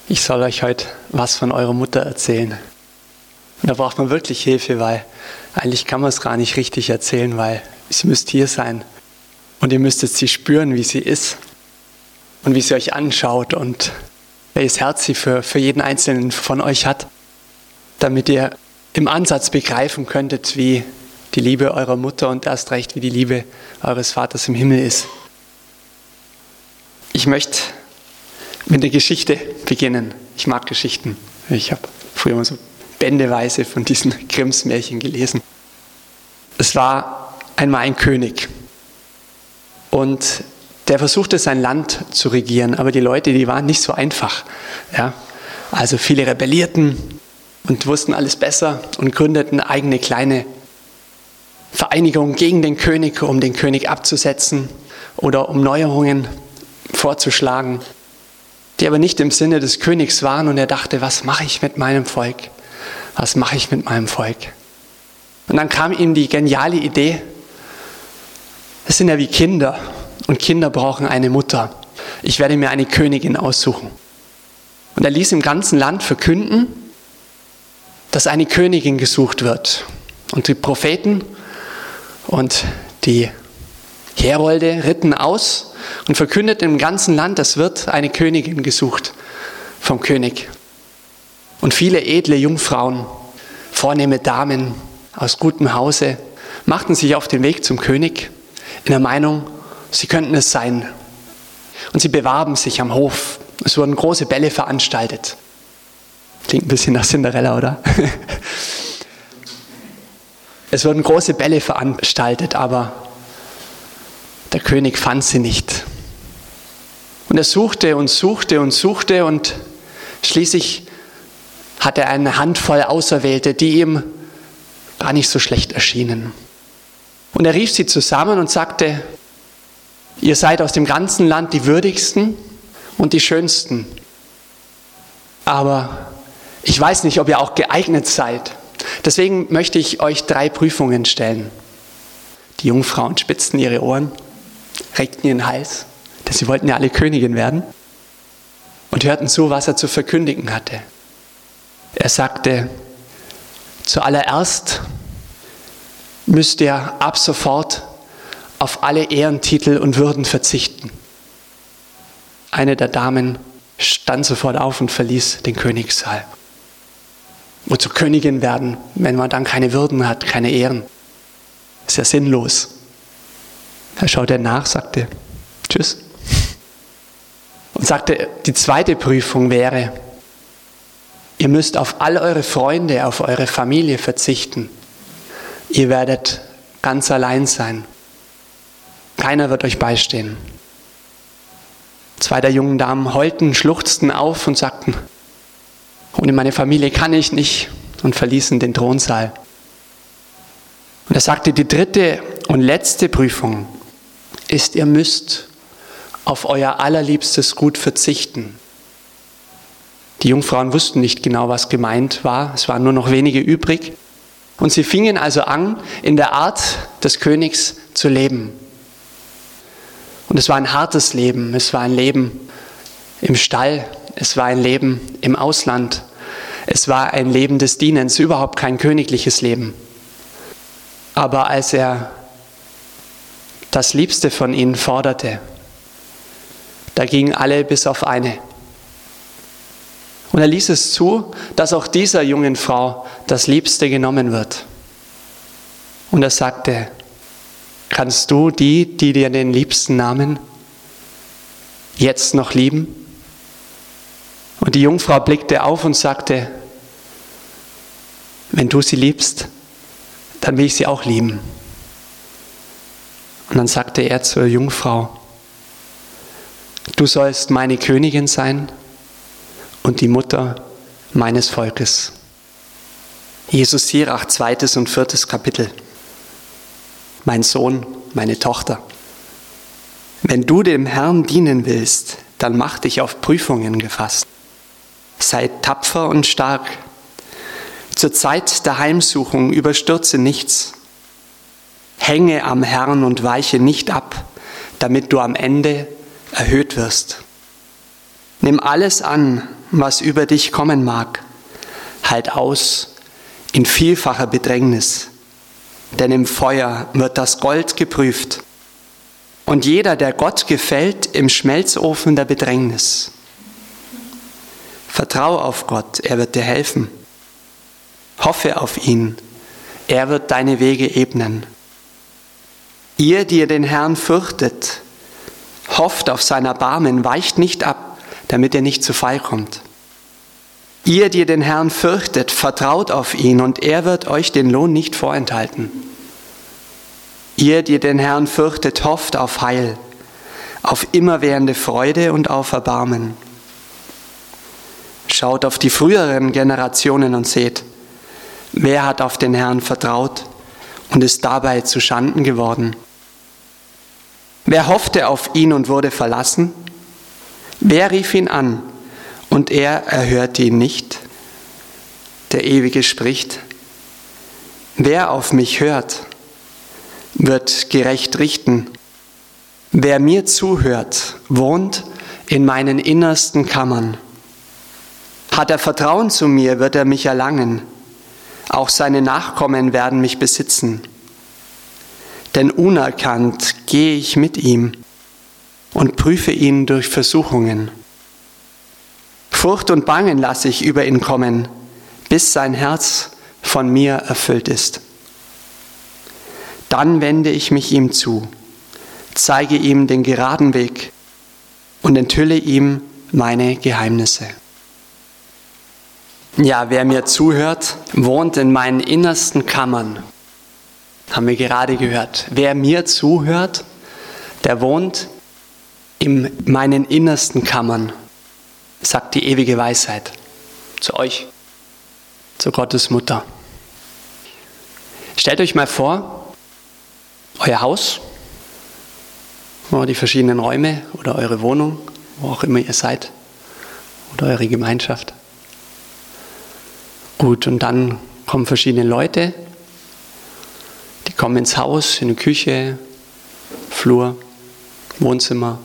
Ich soll euch heute was von eurer Mutter erzählen. Und da braucht man wirklich Hilfe, weil eigentlich kann man es gar nicht richtig erzählen, weil sie müsst hier sein. Und ihr müsstet sie spüren, wie sie ist und wie sie euch anschaut und welches Herz sie für jeden Einzelnen von euch hat, damit ihr im Ansatz begreifen könntet, wie die Liebe eurer Mutter und erst recht, wie die Liebe eures Vaters im Himmel ist. Ich möchte mit der Geschichte beginnen. Ich mag Geschichten. Ich habe früher immer so bändeweise von diesen Grimms Märchen gelesen. Es war einmal ein König und der versuchte sein Land zu regieren, aber die Leute, die waren nicht so einfach. Ja? Also viele rebellierten und wussten alles besser und gründeten eigene kleine Vereinigungen gegen den König, um den König abzusetzen oder um Neuerungen vorzuschlagen, die aber nicht im Sinne des Königs waren. Und er dachte, was mache ich mit meinem Volk? Was mache ich mit meinem Volk? Und dann kam ihm die geniale Idee, es sind ja wie Kinder und Kinder brauchen eine Mutter. Ich werde mir eine Königin aussuchen. Und er ließ im ganzen Land verkünden, dass eine Königin gesucht wird. Und die Propheten und die Herolde ritten aus und verkündeten im ganzen Land, es wird eine Königin gesucht vom König. Und viele edle Jungfrauen, vornehme Damen aus gutem Hause, machten sich auf den Weg zum König in der Meinung, sie könnten es sein. Und sie bewarben sich am Hof. Es wurden große Bälle veranstaltet. Klingt ein bisschen nach Cinderella, oder? Es wurden große Bälle veranstaltet, aber der König fand sie nicht. Und er suchte und suchte und suchte und schließlich hatte er eine Handvoll Auserwählte, die ihm gar nicht so schlecht erschienen. Und er rief sie zusammen und sagte, ihr seid aus dem ganzen Land die würdigsten und die schönsten. Aber ich weiß nicht, ob ihr auch geeignet seid. Deswegen möchte ich euch 3 Prüfungen stellen. Die Jungfrauen spitzten ihre Ohren, reckten ihren Hals, denn sie wollten ja alle Königin werden, und hörten zu, was er zu verkündigen hatte. Er sagte, zuallererst müsst ihr ab sofort auf alle Ehrentitel und Würden verzichten. Eine der Damen stand sofort auf und verließ den Königssaal. Wozu Königin werden, wenn man dann keine Würden hat, keine Ehren? Ist ja sinnlos. Er schaute nach, sagte Tschüss und sagte, die 2. Prüfung wäre, ihr müsst auf all eure Freunde, auf eure Familie verzichten. Ihr werdet ganz allein sein. Keiner wird euch beistehen. 2 der jungen Damen heulten, schluchzten auf und sagten, ohne meine Familie kann ich nicht, und verließen den Thronsaal. Und er sagte, die 3. und letzte Prüfung ist, ihr müsst auf euer allerliebstes Gut verzichten. Die Jungfrauen wussten nicht genau, was gemeint war. Es waren nur noch wenige übrig. Und sie fingen also an, in der Art des Königs zu leben. Und es war ein hartes Leben. Es war ein Leben im Stall. Es war ein Leben im Ausland. Es war ein Leben des Dienens, überhaupt kein königliches Leben. Aber als er das Liebste von ihnen forderte, da gingen alle bis auf eine. Und er ließ es zu, dass auch dieser jungen Frau das Liebste genommen wird. Und er sagte, kannst du die dir den Liebsten nahmen, jetzt noch lieben? Und die Jungfrau blickte auf und sagte, wenn du sie liebst, dann will ich sie auch lieben. Und dann sagte er zur Jungfrau, du sollst meine Königin sein und die Mutter meines Volkes. Jesus Sirach, 2. und 4. Kapitel. Mein Sohn, meine Tochter, wenn du dem Herrn dienen willst, dann mach dich auf Prüfungen gefasst. Sei tapfer und stark. Zur Zeit der Heimsuchung überstürze nichts. Hänge am Herrn und weiche nicht ab, damit du am Ende erhöht wirst. Nimm alles an, was über dich kommen mag. Halt aus in vielfacher Bedrängnis, denn im Feuer wird das Gold geprüft. Und jeder, der Gott gefällt, im Schmelzofen der Bedrängnis. Vertrau auf Gott, er wird dir helfen. Hoffe auf ihn, er wird deine Wege ebnen. Ihr, die ihr den Herrn fürchtet, hofft auf sein Erbarmen, weicht nicht ab, damit ihr nicht zu Fall kommt. Ihr, die ihr den Herrn fürchtet, vertraut auf ihn und er wird euch den Lohn nicht vorenthalten. Ihr, die den Herrn fürchtet, hofft auf Heil, auf immerwährende Freude und auf Erbarmen. Schaut auf die früheren Generationen und seht, wer hat auf den Herrn vertraut und ist dabei zu Schanden geworden? Wer hoffte auf ihn und wurde verlassen? Wer rief ihn an und er erhörte ihn nicht? Der Ewige spricht, wer auf mich hört, wird gerecht richten. Wer mir zuhört, wohnt in meinen innersten Kammern. Hat er Vertrauen zu mir, wird er mich erlangen. Auch seine Nachkommen werden mich besitzen. Denn unerkannt gehe ich mit ihm und prüfe ihn durch Versuchungen. Furcht und Bangen lasse ich über ihn kommen, bis sein Herz von mir erfüllt ist. Dann wende ich mich ihm zu, zeige ihm den geraden Weg und enthülle ihm meine Geheimnisse. Ja, wer mir zuhört, wohnt in meinen innersten Kammern. Haben wir gerade gehört. Wer mir zuhört, der wohnt in meinen innersten Kammern, sagt die ewige Weisheit zu euch, zu Gottes Mutter. Stellt euch mal vor, euer Haus, die verschiedenen Räume oder eure Wohnung, wo auch immer ihr seid, oder eure Gemeinschaft. Gut, und dann kommen verschiedene Leute, die kommen ins Haus, in die Küche, Flur, Wohnzimmer.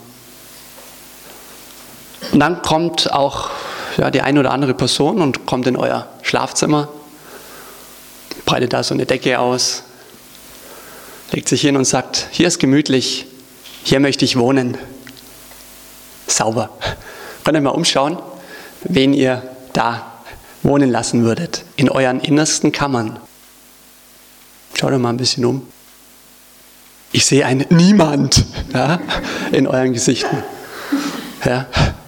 Und dann kommt auch die eine oder andere Person und kommt in euer Schlafzimmer, breitet da so eine Decke aus, legt sich hin und sagt, hier ist gemütlich, hier möchte ich wohnen. Sauber. Könnt ihr mal umschauen, wen ihr da wohnen lassen würdet, in euren innersten Kammern. Schaut euch mal ein bisschen um. Ich sehe einen Niemand in euren Gesichten. Ja,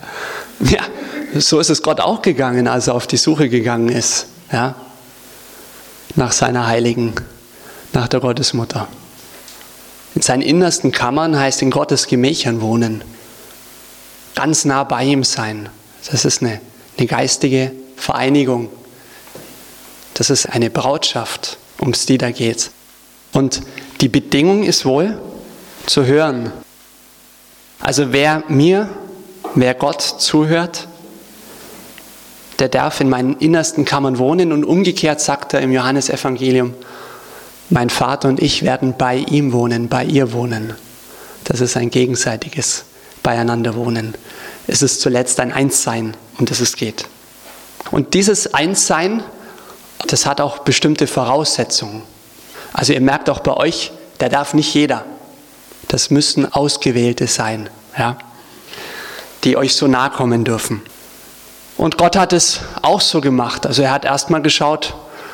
so ist es Gott auch gegangen, als er auf die Suche gegangen ist. Ja, nach seiner Heiligen, nach der Gottesmutter. In seinen innersten Kammern heißt in Gottes Gemächern wohnen. Ganz nah bei ihm sein. Das ist eine geistige Vereinigung. Das ist eine Brautschaft, ums die da geht. Und die Bedingung ist wohl, zu hören. Also wer Gott zuhört, der darf in meinen innersten Kammern wohnen. Und umgekehrt sagt er im Johannesevangelium, mein Vater und ich werden bei ihm wohnen, bei ihr wohnen. Das ist ein gegenseitiges Beieinander-Wohnen. Es ist zuletzt ein Einssein, um das es geht. Und dieses Einssein, das hat auch bestimmte Voraussetzungen. Also ihr merkt auch bei euch, da darf nicht jeder. Das müssen Ausgewählte sein, die euch so nahe kommen dürfen. Und Gott hat es auch so gemacht. Also er hat erstmal geschaut,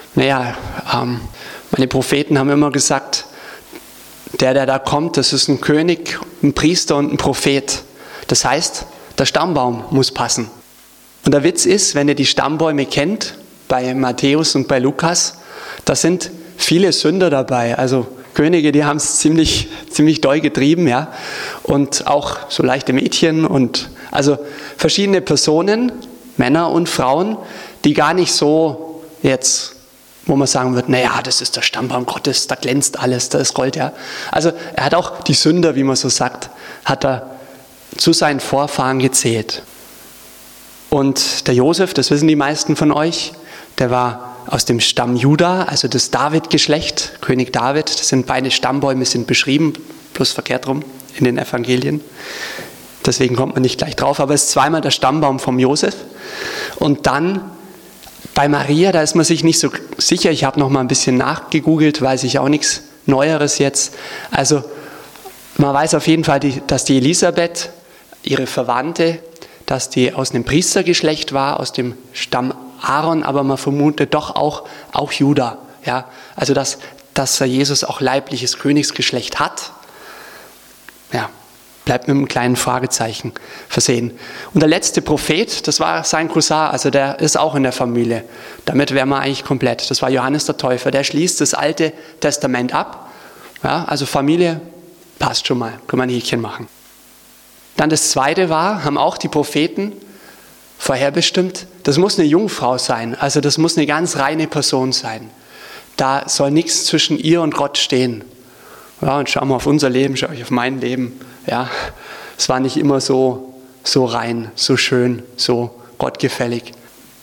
meine Propheten haben immer gesagt, der da kommt, das ist ein König, ein Priester und ein Prophet. Das heißt, der Stammbaum muss passen. Und der Witz ist, wenn ihr die Stammbäume kennt, bei Matthäus und bei Lukas, da sind viele Sünder dabei. Also Könige, die haben es ziemlich doll getrieben, ja. Und auch so leichte Mädchen und also verschiedene Personen, Männer und Frauen, die gar nicht so jetzt, wo man sagen wird, das ist der Stammbaum Gottes, da glänzt alles, da ist Gold, ja. Also er hat auch die Sünder, wie man so sagt, hat er zu seinen Vorfahren gezählt. Und der Josef, das wissen die meisten von euch, der war aus dem Stamm Juda, also das David-Geschlecht, König David. Das sind beide Stammbäume, sind beschrieben, bloß verkehrt rum in den Evangelien. Deswegen kommt man nicht gleich drauf, aber es ist zweimal der Stammbaum vom Josef. Und dann bei Maria, da ist man sich nicht so sicher. Ich habe noch mal ein bisschen nachgegoogelt, weiß ich auch nichts Neueres jetzt. Also man weiß auf jeden Fall, dass die Elisabeth, ihre Verwandte, dass die aus einem Priestergeschlecht war, aus dem Stamm Aaron, aber man vermutet doch auch Juda. Ja? Also dass Jesus auch leibliches Königsgeschlecht hat. Ja, bleibt mit einem kleinen Fragezeichen versehen. Und der letzte Prophet, das war sein Cousin, also der ist auch in der Familie. Damit wären wir eigentlich komplett. Das war Johannes der Täufer. Der schließt das Alte Testament ab. Ja, also Familie passt schon mal, kann man ein Häkchen machen. Dann das zweite haben auch die Propheten vorherbestimmt, das muss eine Jungfrau sein, also das muss eine ganz reine Person sein. Da soll nichts zwischen ihr und Gott stehen. Ja, und schau mal auf unser Leben, schau ich auf mein Leben. Ja, es war nicht immer so rein, so schön, so gottgefällig.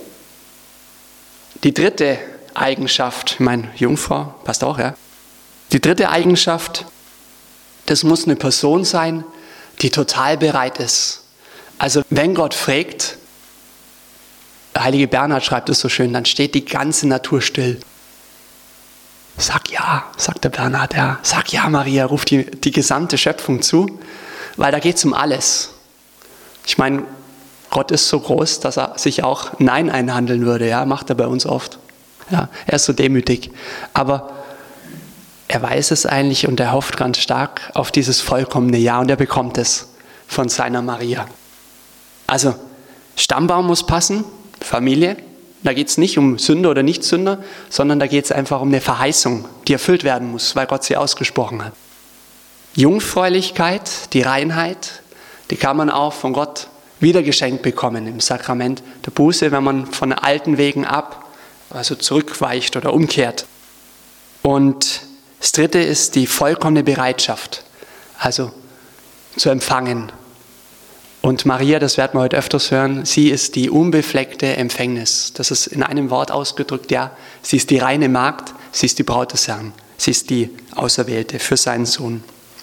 Die dritte Eigenschaft, ich meine, Jungfrau, passt auch, ja. Die dritte Eigenschaft, das muss eine Person sein, die total bereit ist. Also wenn Gott fragt, der heilige Bernhard schreibt es so schön, dann steht die ganze Natur still. Sag ja, sagt der Bernhard, ja. Sag ja, Maria, ruft die gesamte Schöpfung zu, weil da geht es um alles. Ich meine, Gott ist so groß, dass er sich auch Nein einhandeln würde, ja, macht er bei uns oft. Ja, er ist so demütig, aber er weiß es eigentlich und er hofft ganz stark auf dieses vollkommene Ja und er bekommt es von seiner Maria. Also Stammbaum muss passen, Familie. Da geht es nicht um Sünder oder Nicht-Sünder, sondern da geht es einfach um eine Verheißung, die erfüllt werden muss, weil Gott sie ausgesprochen hat. Jungfräulichkeit, die Reinheit, die kann man auch von Gott wiedergeschenkt bekommen im Sakrament der Buße, wenn man von alten Wegen also zurückweicht oder umkehrt. Und das dritte ist die vollkommene Bereitschaft, also zu empfangen. Und Maria, das werden wir heute öfters hören, sie ist die unbefleckte Empfängnis. Das ist in einem Wort ausgedrückt, ja, sie ist die reine Magd, sie ist die Braut des Herrn, sie ist die Auserwählte für seinen Sohn.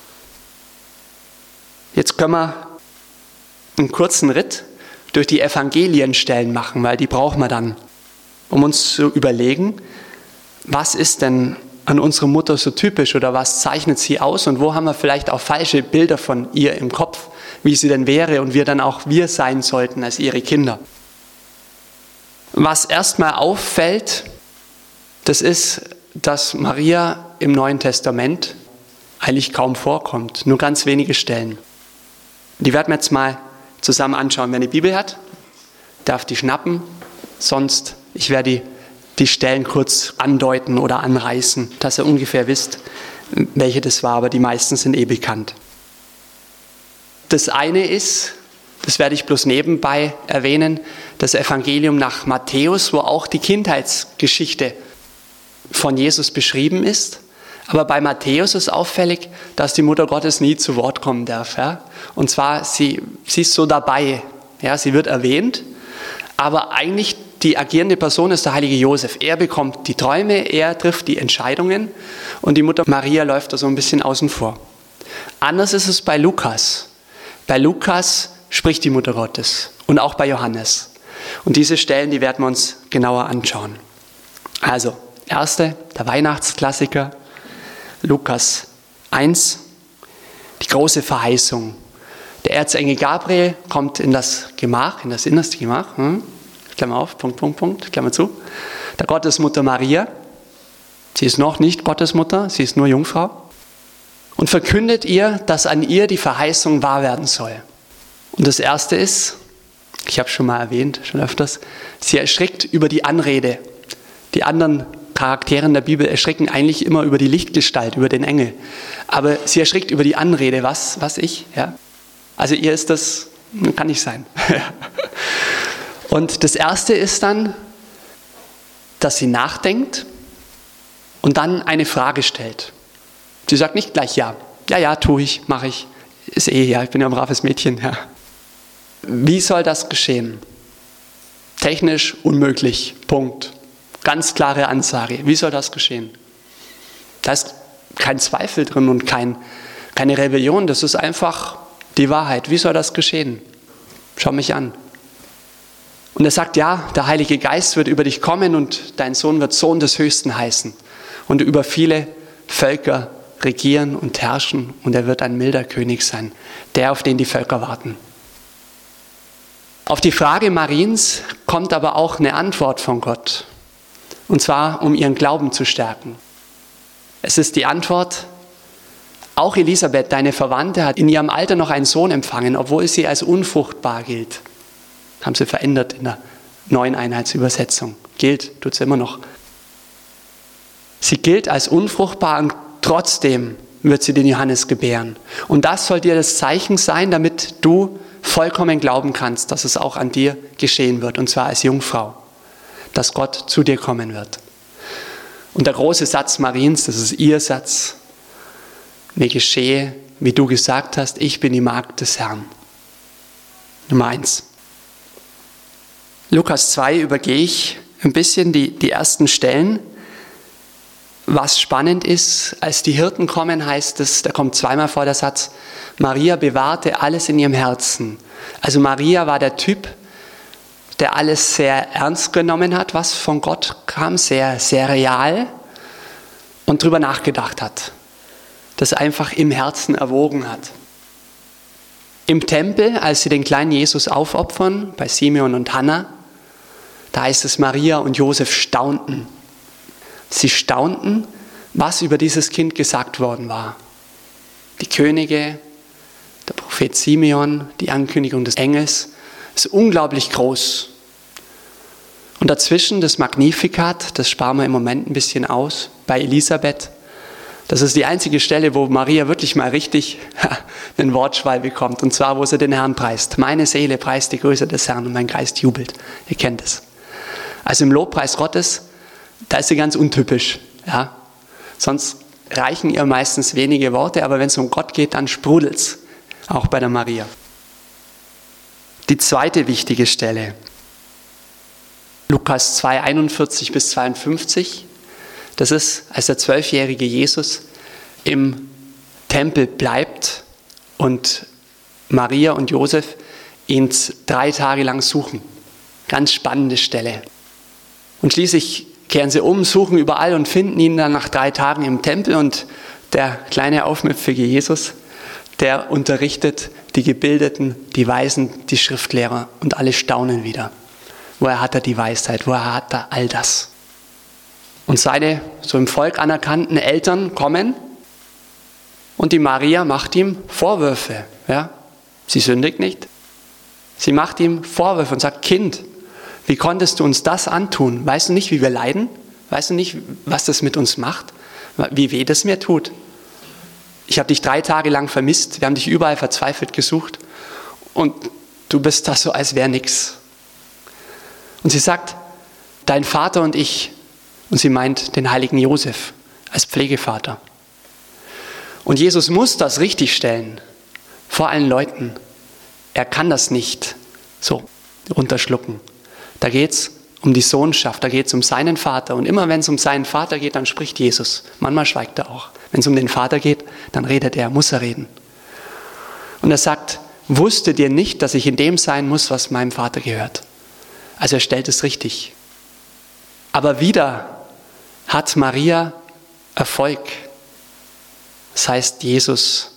Jetzt können wir einen kurzen Ritt durch die Evangelienstellen machen, weil die brauchen wir dann, um uns zu überlegen, was ist denn an unserer Mutter so typisch oder was zeichnet sie aus und wo haben wir vielleicht auch falsche Bilder von ihr im Kopf, wie sie denn wäre und wir sein sollten als ihre Kinder. Was erstmal auffällt, das ist, dass Maria im Neuen Testament eigentlich kaum vorkommt, nur ganz wenige Stellen. Die werden wir jetzt mal zusammen anschauen. Wer eine Bibel hat, darf die schnappen, sonst, ich werde die Stellen kurz andeuten oder anreißen, dass ihr ungefähr wisst, welche das war, aber die meisten sind bekannt. Das eine ist, das werde ich bloß nebenbei erwähnen, das Evangelium nach Matthäus, wo auch die Kindheitsgeschichte von Jesus beschrieben ist. Aber bei Matthäus ist auffällig, dass die Mutter Gottes nie zu Wort kommen darf. Ja? Und zwar, sie ist so dabei, ja? Sie wird erwähnt, aber eigentlich die agierende Person ist der heilige Josef. Er bekommt die Träume, er trifft die Entscheidungen und die Mutter Maria läuft da so ein bisschen außen vor. Anders ist es bei Lukas. Bei Lukas spricht die Mutter Gottes und auch bei Johannes. Und diese Stellen, die werden wir uns genauer anschauen. Also, erste, der Weihnachtsklassiker, Lukas 1, die große Verheißung. Der Erzengel Gabriel kommt in das Gemach, in das innerste Gemach, Klammer auf, Punkt, Klammer zu, der Gottesmutter Maria. Sie ist noch nicht Gottesmutter, sie ist nur Jungfrau. Und verkündet ihr, dass an ihr die Verheißung wahr werden soll. Und das erste ist, ich habe es schon mal erwähnt, schon öfters, sie erschrickt über die Anrede. Die anderen Charaktere in der Bibel erschrecken eigentlich immer über die Lichtgestalt, über den Engel. Aber sie erschrickt über die Anrede, was ich, ja. Also ihr ist das, kann nicht sein. Und das erste ist dann, dass sie nachdenkt und dann eine Frage stellt. Sie sagt nicht gleich ja. Ja, tue ich, mache ich. Ist ja, ich bin ja ein braves Mädchen. Ja. Wie soll das geschehen? Technisch unmöglich. Punkt. Ganz klare Ansage. Wie soll das geschehen? Da ist kein Zweifel drin und keine Rebellion. Das ist einfach die Wahrheit. Wie soll das geschehen? Schau mich an. Und er sagt, ja, der Heilige Geist wird über dich kommen und dein Sohn wird Sohn des Höchsten heißen und über viele Völker regieren und herrschen und er wird ein milder König sein, der, auf den die Völker warten. Auf die Frage Mariens kommt aber auch eine Antwort von Gott, und zwar, um ihren Glauben zu stärken. Es ist die Antwort, auch Elisabeth, deine Verwandte, hat in ihrem Alter noch einen Sohn empfangen, obwohl sie als unfruchtbar gilt. Haben sie verändert in der neuen Einheitsübersetzung. Gilt, tut sie immer noch. Sie gilt als unfruchtbar und trotzdem wird sie den Johannes gebären. Und das soll dir das Zeichen sein, damit du vollkommen glauben kannst, dass es auch an dir geschehen wird, und zwar als Jungfrau, dass Gott zu dir kommen wird. Und der große Satz Mariens, das ist ihr Satz, mir geschehe, wie du gesagt hast, ich bin die Magd des Herrn. Nummer 1. Lukas 2 übergehe ich ein bisschen die ersten Stellen. Was spannend ist, als die Hirten kommen, heißt es, da kommt zweimal vor der Satz, Maria bewahrte alles in ihrem Herzen. Also Maria war der Typ, der alles sehr ernst genommen hat, was von Gott kam, sehr, sehr real und drüber nachgedacht hat. Das einfach im Herzen erwogen hat. Im Tempel, als sie den kleinen Jesus aufopfern, bei Simeon und Hannah, da heißt es, Maria und Josef staunten. Sie staunten, was über dieses Kind gesagt worden war. Die Könige, der Prophet Simeon, die Ankündigung des Engels, ist unglaublich groß. Und dazwischen das Magnificat, das sparen wir im Moment ein bisschen aus, bei Elisabeth. Das ist die einzige Stelle, wo Maria wirklich mal richtig einen Wortschwall bekommt. Und zwar, wo sie den Herrn preist. Meine Seele preist die Größe des Herrn und mein Geist jubelt. Ihr kennt es. Also im Lobpreis Gottes, da ist sie ganz untypisch. Ja? Sonst reichen ihr meistens wenige Worte, aber wenn es um Gott geht, dann sprudelt's. Auch bei der Maria. Die zweite wichtige Stelle. Lukas 2, 41 bis 52. Das ist, als der 12-jährige Jesus im Tempel bleibt und Maria und Josef ihn 3 Tage lang suchen. Ganz spannende Stelle. Und schließlich kehren sie um, suchen überall und finden ihn dann nach 3 Tagen im Tempel und der kleine aufmüpfige Jesus, der unterrichtet die Gebildeten, die Weisen, die Schriftlehrer und alle staunen wieder. Woher hat er die Weisheit? Woher hat er all das? Und seine so im Volk anerkannten Eltern kommen und die Maria macht ihm Vorwürfe. Ja? Sie sündigt nicht. Sie macht ihm Vorwürfe und sagt, Kind, wie konntest du uns das antun? Weißt du nicht, wie wir leiden? Weißt du nicht, was das mit uns macht? Wie weh das mir tut? Ich habe dich 3 Tage lang vermisst. Wir haben dich überall verzweifelt gesucht. Und du bist da so, als wäre nichts. Und sie sagt, dein Vater und ich, und sie meint den heiligen Josef als Pflegevater. Und Jesus muss das richtigstellen vor allen Leuten. Er kann das nicht so runterschlucken. Da geht es um die Sohnschaft, da geht es um seinen Vater. Und immer wenn es um seinen Vater geht, dann spricht Jesus. Manchmal schweigt er auch. Wenn es um den Vater geht, dann redet er, muss er reden. Und er sagt, wusstet ihr nicht, dass ich in dem sein muss, was meinem Vater gehört? Also er stellt es richtig. Aber wieder hat Maria Erfolg. Das heißt, Jesus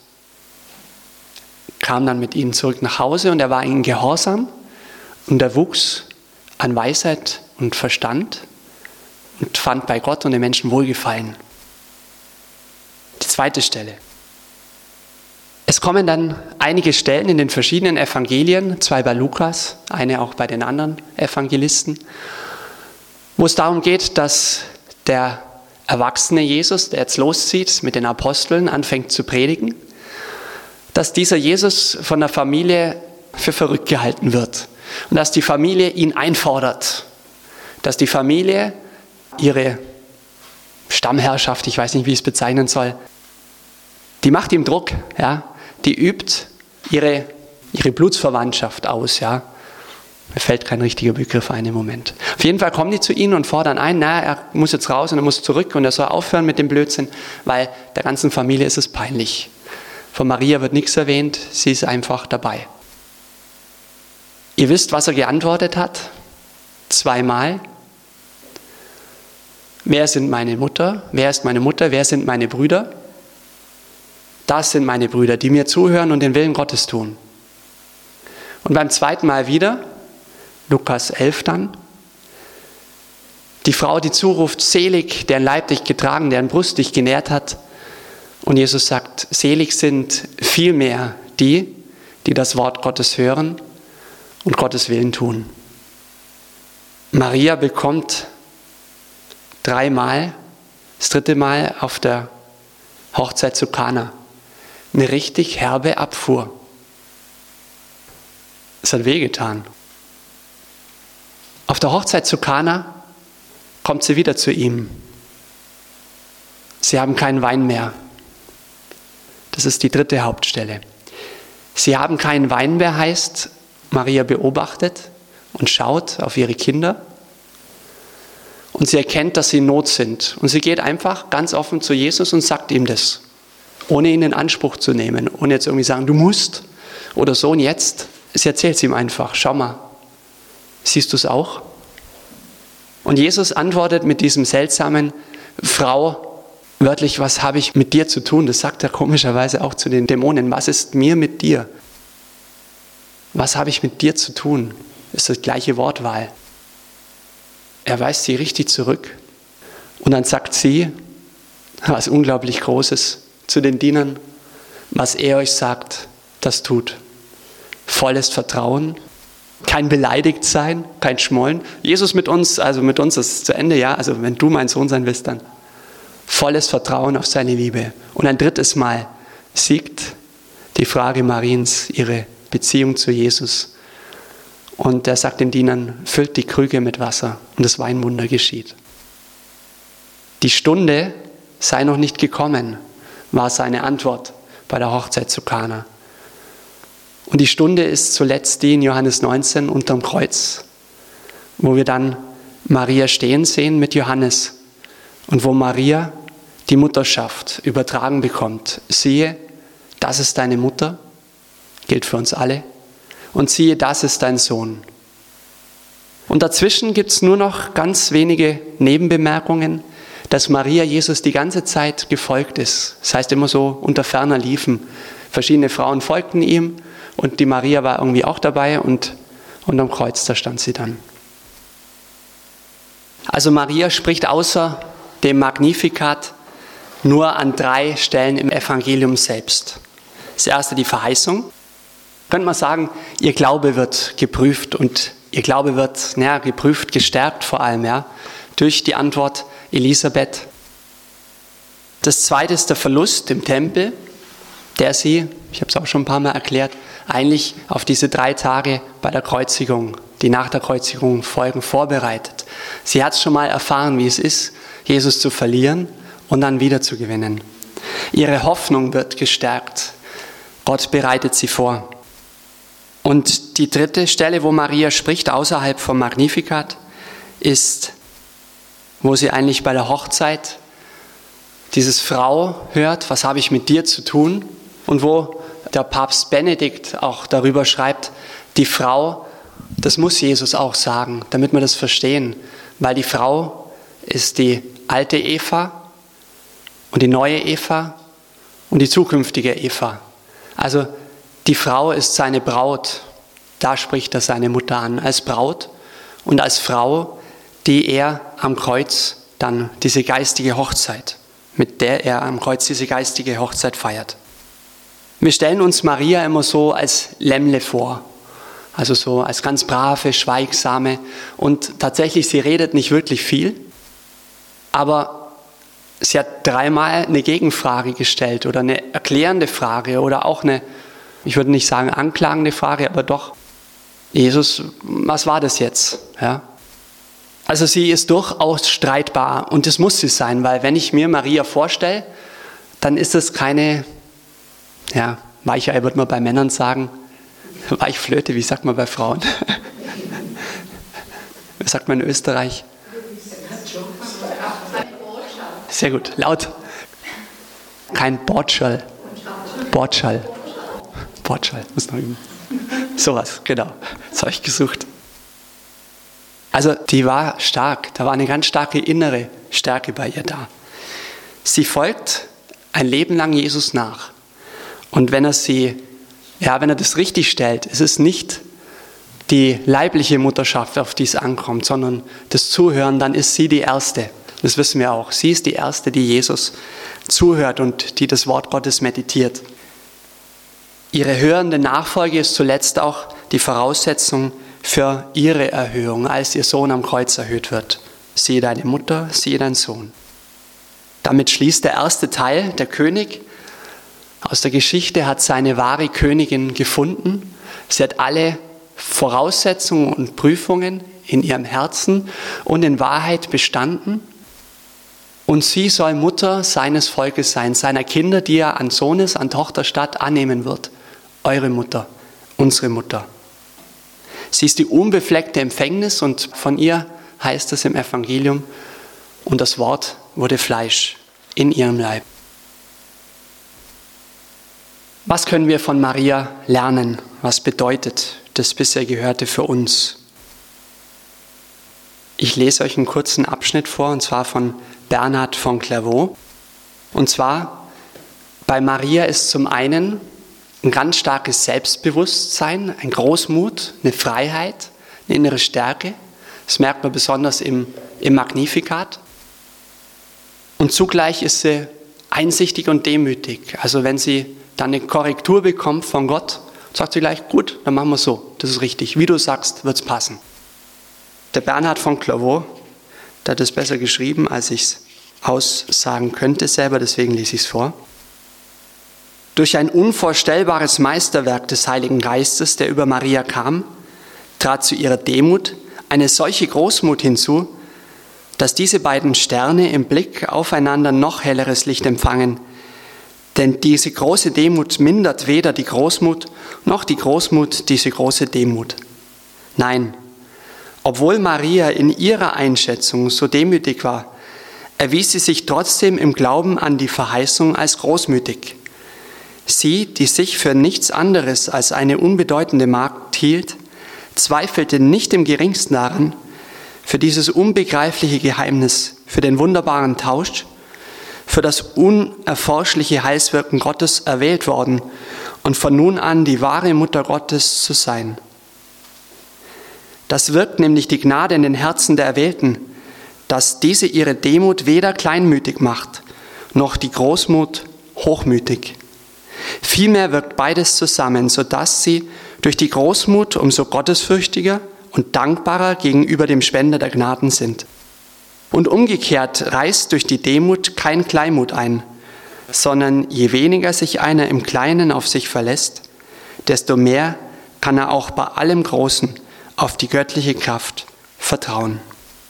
kam dann mit ihnen zurück nach Hause und er war ihnen gehorsam und er wuchs an Weisheit und Verstand und fand bei Gott und den Menschen Wohlgefallen. Die zweite Stelle. Es kommen dann einige Stellen in den verschiedenen Evangelien, 2 bei Lukas, eine auch bei den anderen Evangelisten, wo es darum geht, dass der erwachsene Jesus, der jetzt loszieht mit den Aposteln, anfängt zu predigen, dass dieser Jesus von der Familie für verrückt gehalten wird und dass die Familie ihn einfordert, dass die Familie ihre Stammherrschaft, ich weiß nicht, wie ich es bezeichnen soll, die macht ihm Druck, ja, die übt ihre Blutsverwandtschaft aus, ja. Mir fällt kein richtiger Begriff ein im Moment. Auf jeden Fall kommen die zu ihnen und fordern ein, er muss jetzt raus und er muss zurück und er soll aufhören mit dem Blödsinn, weil der ganzen Familie ist es peinlich, Von Maria wird nichts erwähnt, sie ist einfach dabei. Ihr wisst, was er geantwortet hat? 2-mal. Wer sind meine Mutter? Wer ist meine Mutter? Wer sind meine Brüder? Das sind meine Brüder, die mir zuhören und den Willen Gottes tun. Und beim 2. Mal wieder, Lukas 11 dann, die Frau, die zuruft, selig, deren Leib dich getragen, deren Brust dich genährt hat. Und Jesus sagt, selig sind vielmehr die, die das Wort Gottes hören und Gottes Willen tun. Maria bekommt 3-mal, das 3. Mal auf der Hochzeit zu Kana, eine richtig herbe Abfuhr. Es hat wehgetan. Auf der Hochzeit zu Kana kommt sie wieder zu ihm. Sie haben keinen Wein mehr. Das ist die 3. Hauptstelle. Sie haben keinen Wein mehr heißt, Maria beobachtet und schaut auf ihre Kinder. Und sie erkennt, dass sie in Not sind. Und sie geht einfach ganz offen zu Jesus und sagt ihm das. Ohne ihn in Anspruch zu nehmen. Ohne jetzt irgendwie sagen, du musst oder so und jetzt. Sie erzählt es ihm einfach. Schau mal, siehst du es auch? Und Jesus antwortet mit diesem seltsamen, Frau, wörtlich, was habe ich mit dir zu tun? Das sagt er komischerweise auch zu den Dämonen. Was ist mir mit dir? Was habe ich mit dir zu tun? Das ist die gleiche Wortwahl. Er weist sie richtig zurück. Und dann sagt sie, was unglaublich Großes, zu den Dienern, was er euch sagt, das tut. Volles Vertrauen, kein Beleidigtsein, kein Schmollen. Jesus mit uns, also mit uns ist es zu Ende, ja. Also wenn du mein Sohn sein willst, dann volles Vertrauen auf seine Liebe. Und ein 3. Mal siegt die Frage Mariens, ihre Beziehung zu Jesus. Und er sagt den Dienern, füllt die Krüge mit Wasser und das Weinwunder geschieht. Die Stunde sei noch nicht gekommen, war seine Antwort bei der Hochzeit zu Kana. Und die Stunde ist zuletzt die in Johannes 19 unterm Kreuz, wo wir dann Maria stehen sehen mit Johannes und wo Maria die Mutterschaft übertragen bekommt. Siehe, das ist deine Mutter, gilt für uns alle. Und siehe, das ist dein Sohn. Und dazwischen gibt es nur noch ganz wenige Nebenbemerkungen, dass Maria Jesus die ganze Zeit gefolgt ist. Das heißt immer so, unter ferner liefen. Verschiedene Frauen folgten ihm und die Maria war irgendwie auch dabei und am Kreuz, da stand sie dann. Also Maria spricht außer dem Magnificat nur an 3 Stellen im Evangelium selbst. Das erste die Verheißung. Könnte man sagen, ihr Glaube wird geprüft und ihr Glaube wird geprüft, gestärkt vor allem, durch die Antwort Elisabeth. Das zweite ist der Verlust im Tempel, der sie, ich habe es auch schon ein paar Mal erklärt, eigentlich auf diese 3 Tage bei der Kreuzigung, die nach der Kreuzigung folgen, vorbereitet. Sie hat es schon mal erfahren, wie es ist, Jesus zu verlieren und dann wieder zu gewinnen. Ihre Hoffnung wird gestärkt. Gott bereitet sie vor. Und die 3. Stelle, wo Maria spricht, außerhalb vom Magnificat, ist, wo sie eigentlich bei der Hochzeit dieses Frau hört, was habe ich mit dir zu tun? Und wo der Papst Benedikt auch darüber schreibt, die Frau, das muss Jesus auch sagen, damit wir das verstehen, weil die Frau ist die alte Eva und die neue Eva und die zukünftige Eva. Also die Frau ist seine Braut, da spricht er seine Mutter an, als Braut und als Frau, die er am Kreuz dann diese geistige Hochzeit, mit der er am Kreuz diese geistige Hochzeit feiert. Wir stellen uns Maria immer so als Lämmle vor, also so als ganz brave, schweigsame und tatsächlich, sie redet nicht wirklich viel, aber sie hat 3-mal eine Gegenfrage gestellt oder eine erklärende Frage oder auch eine, ich würde nicht sagen anklagende Frage, aber doch, Jesus, was war das jetzt? Ja? Also sie ist durchaus streitbar und das muss sie sein, weil wenn ich mir Maria vorstelle, dann ist es keine, Weichei würde man bei Männern sagen, Weichflöte, wie sagt man bei Frauen? Was sagt man in Österreich? Sehr gut, laut. Kein Bordscherl. Bordschall. Bordschall, muss noch üben. Sowas, genau. Das habe ich gesucht. Also die war stark. Da war eine ganz starke innere Stärke bei ihr da. Sie folgt ein Leben lang Jesus nach. Und wenn er das richtig stellt, es ist nicht die leibliche Mutterschaft, auf die es ankommt, sondern das Zuhören, dann ist sie die Erste. Das wissen wir auch. Sie ist die Erste, die Jesus zuhört und die das Wort Gottes meditiert. Ihre hörende Nachfolge ist zuletzt auch die Voraussetzung für ihre Erhöhung, als ihr Sohn am Kreuz erhöht wird. Siehe deine Mutter, siehe dein Sohn. Damit schließt der erste Teil, der König aus der Geschichte, hat seine wahre Königin gefunden. Sie hat alle Voraussetzungen und Prüfungen in ihrem Herzen und in Wahrheit bestanden. Und sie soll Mutter seines Volkes sein, seiner Kinder, die er an Sohnes-, an Tochterstadt annehmen wird. Eure Mutter, unsere Mutter. Sie ist die unbefleckte Empfängnis und von ihr heißt es im Evangelium, und das Wort wurde Fleisch in ihrem Leib. Was können wir von Maria lernen? Was bedeutet das bisher Gehörte für uns? Ich lese euch einen kurzen Abschnitt vor, und zwar von Bernhard von Clairvaux. Und zwar, bei Maria ist zum einen ein ganz starkes Selbstbewusstsein, ein Großmut, eine Freiheit, eine innere Stärke. Das merkt man besonders im Magnificat. Und zugleich ist sie einsichtig und demütig. Also wenn sie dann eine Korrektur bekommt von Gott, sagt sie gleich, gut, dann machen wir es so. Das ist richtig. Wie du sagst, wird es passen. Der Bernhard von Clairvaux, der hat es besser geschrieben, als ich es aussagen könnte selber, deswegen lese ich es vor. Durch ein unvorstellbares Meisterwerk des Heiligen Geistes, der über Maria kam, trat zu ihrer Demut eine solche Großmut hinzu, dass diese beiden Sterne im Blick aufeinander noch helleres Licht empfangen. Denn diese große Demut mindert weder die Großmut, noch die Großmut diese große Demut. Nein, obwohl Maria in ihrer Einschätzung so demütig war, erwies sie sich trotzdem im Glauben an die Verheißung als großmütig. Sie, die sich für nichts anderes als eine unbedeutende Magd hielt, zweifelte nicht im geringsten daran, für dieses unbegreifliche Geheimnis, für den wunderbaren Tausch, für das unerforschliche Heilswirken Gottes erwählt worden und von nun an die wahre Mutter Gottes zu sein. Das wirkt nämlich die Gnade in den Herzen der Erwählten, dass diese ihre Demut weder kleinmütig macht, noch die Großmut hochmütig. Vielmehr wirkt beides zusammen, sodass sie durch die Großmut umso gottesfürchtiger und dankbarer gegenüber dem Spender der Gnaden sind. Und umgekehrt reißt durch die Demut kein Kleinmut ein, sondern je weniger sich einer im Kleinen auf sich verlässt, desto mehr kann er auch bei allem Großen auf die göttliche Kraft vertrauen.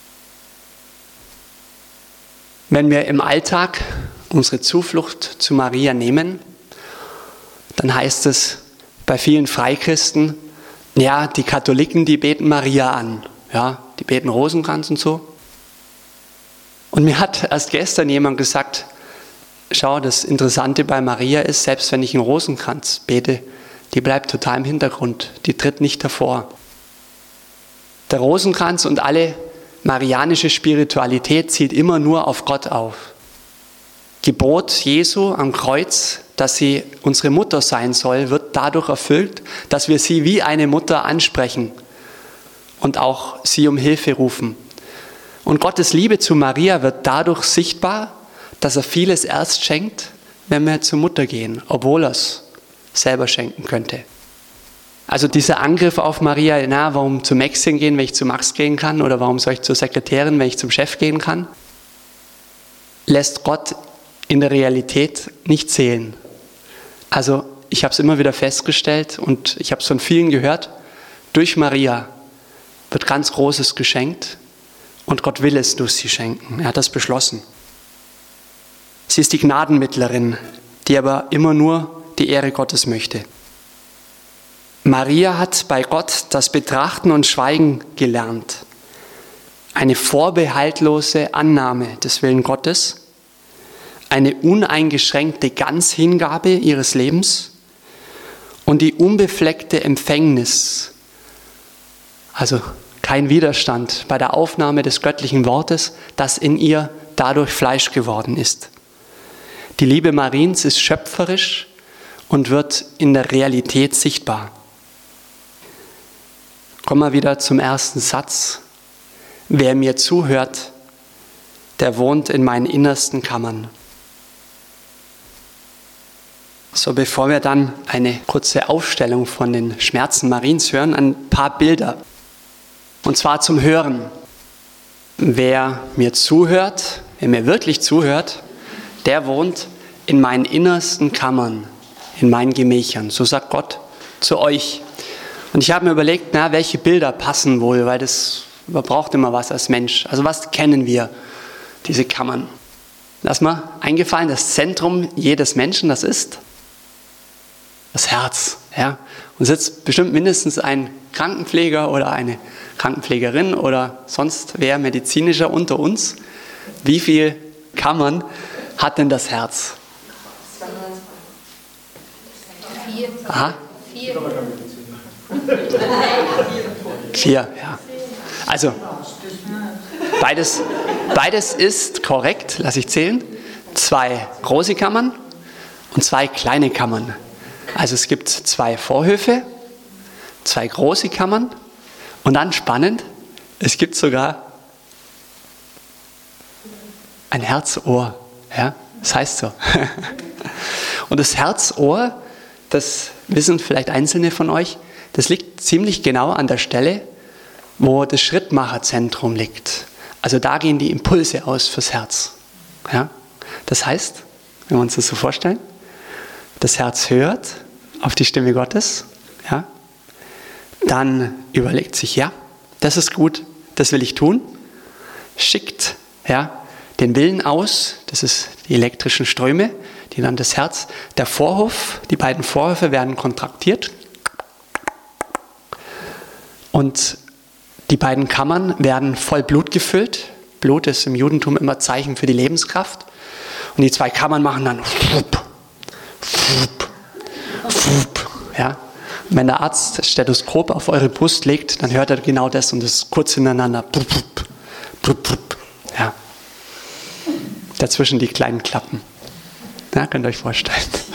Wenn wir im Alltag unsere Zuflucht zu Maria nehmen, dann heißt es bei vielen Freikristen, ja, die Katholiken, die beten Maria an. Ja, die beten Rosenkranz und so. Und mir hat erst gestern jemand gesagt, schau, das Interessante bei Maria ist, selbst wenn ich einen Rosenkranz bete, die bleibt total im Hintergrund, die tritt nicht hervor. Der Rosenkranz und alle marianische Spiritualität zielt immer nur auf Gott auf. Gebot Jesu am Kreuz, dass sie unsere Mutter sein soll, wird dadurch erfüllt, dass wir sie wie eine Mutter ansprechen und auch sie um Hilfe rufen. Und Gottes Liebe zu Maria wird dadurch sichtbar, dass er vieles erst schenkt, wenn wir zur Mutter gehen, obwohl er es selber schenken könnte. Also dieser Angriff auf Maria, na, warum zum Maxchen gehen, wenn ich zu Max gehen kann, oder warum soll ich zur Sekretärin, wenn ich zum Chef gehen kann, lässt Gott in der Realität nicht zählen. Also ich habe es immer wieder festgestellt und ich habe es von vielen gehört, durch Maria wird ganz Großes geschenkt und Gott will es durch sie schenken. Er hat das beschlossen. Sie ist die Gnadenmittlerin, die aber immer nur die Ehre Gottes möchte. Maria hat bei Gott das Betrachten und Schweigen gelernt. Eine vorbehaltlose Annahme des Willens Gottes, eine uneingeschränkte Ganzhingabe ihres Lebens und die unbefleckte Empfängnis, also kein Widerstand bei der Aufnahme des göttlichen Wortes, das in ihr dadurch Fleisch geworden ist. Die Liebe Mariens ist schöpferisch und wird in der Realität sichtbar. Kommen wir wieder zum ersten Satz. Wer mir zuhört, der wohnt in meinen innersten Kammern. So, bevor wir dann eine kurze Aufstellung von den Schmerzen Mariens hören, ein paar Bilder. Und zwar zum Hören. Wer mir zuhört, wer mir wirklich zuhört, der wohnt in meinen innersten Kammern, in meinen Gemächern. So sagt Gott zu euch. Und ich habe mir überlegt, welche Bilder passen wohl, weil man braucht immer was als Mensch. Also was kennen wir, diese Kammern? Da ist mir eingefallen, das Zentrum jedes Menschen, das ist das Herz. Ja? Und sitzt bestimmt mindestens ein Krankenpfleger oder eine Krankenpflegerin oder sonst wer medizinischer unter uns. Wie viele Kammern hat denn das Herz? 4. Aha. 4, ja. Also, beides ist korrekt, lasse ich zählen. 2 große Kammern und 2 kleine Kammern. Also es gibt 2 Vorhöfe, 2 große Kammern und dann spannend, es gibt sogar ein Herzohr. Ja, das heißt so. Und das Herzohr, das wissen vielleicht Einzelne von euch, das liegt ziemlich genau an der Stelle, wo das Schrittmacherzentrum liegt. Also da gehen die Impulse aus fürs Herz. Ja? Das heißt, wenn wir uns das so vorstellen, das Herz hört auf die Stimme Gottes, ja? Dann überlegt sich, ja, das ist gut, das will ich tun, schickt den Willen aus, das ist die elektrischen Ströme, die dann das Herz, der Vorhof, die beiden Vorhöfe werden kontraktiert und die beiden Kammern werden voll Blut gefüllt. Blut ist im Judentum immer Zeichen für die Lebenskraft. Und die 2 Kammern machen dann fup, fup, fup, ja. Und wenn der Arzt das Stethoskop auf eure Brust legt, dann hört er genau das und das ist kurz hintereinander. Pup, pup, pup, pup, ja. Dazwischen die kleinen Klappen. Ja, könnt ihr euch vorstellen.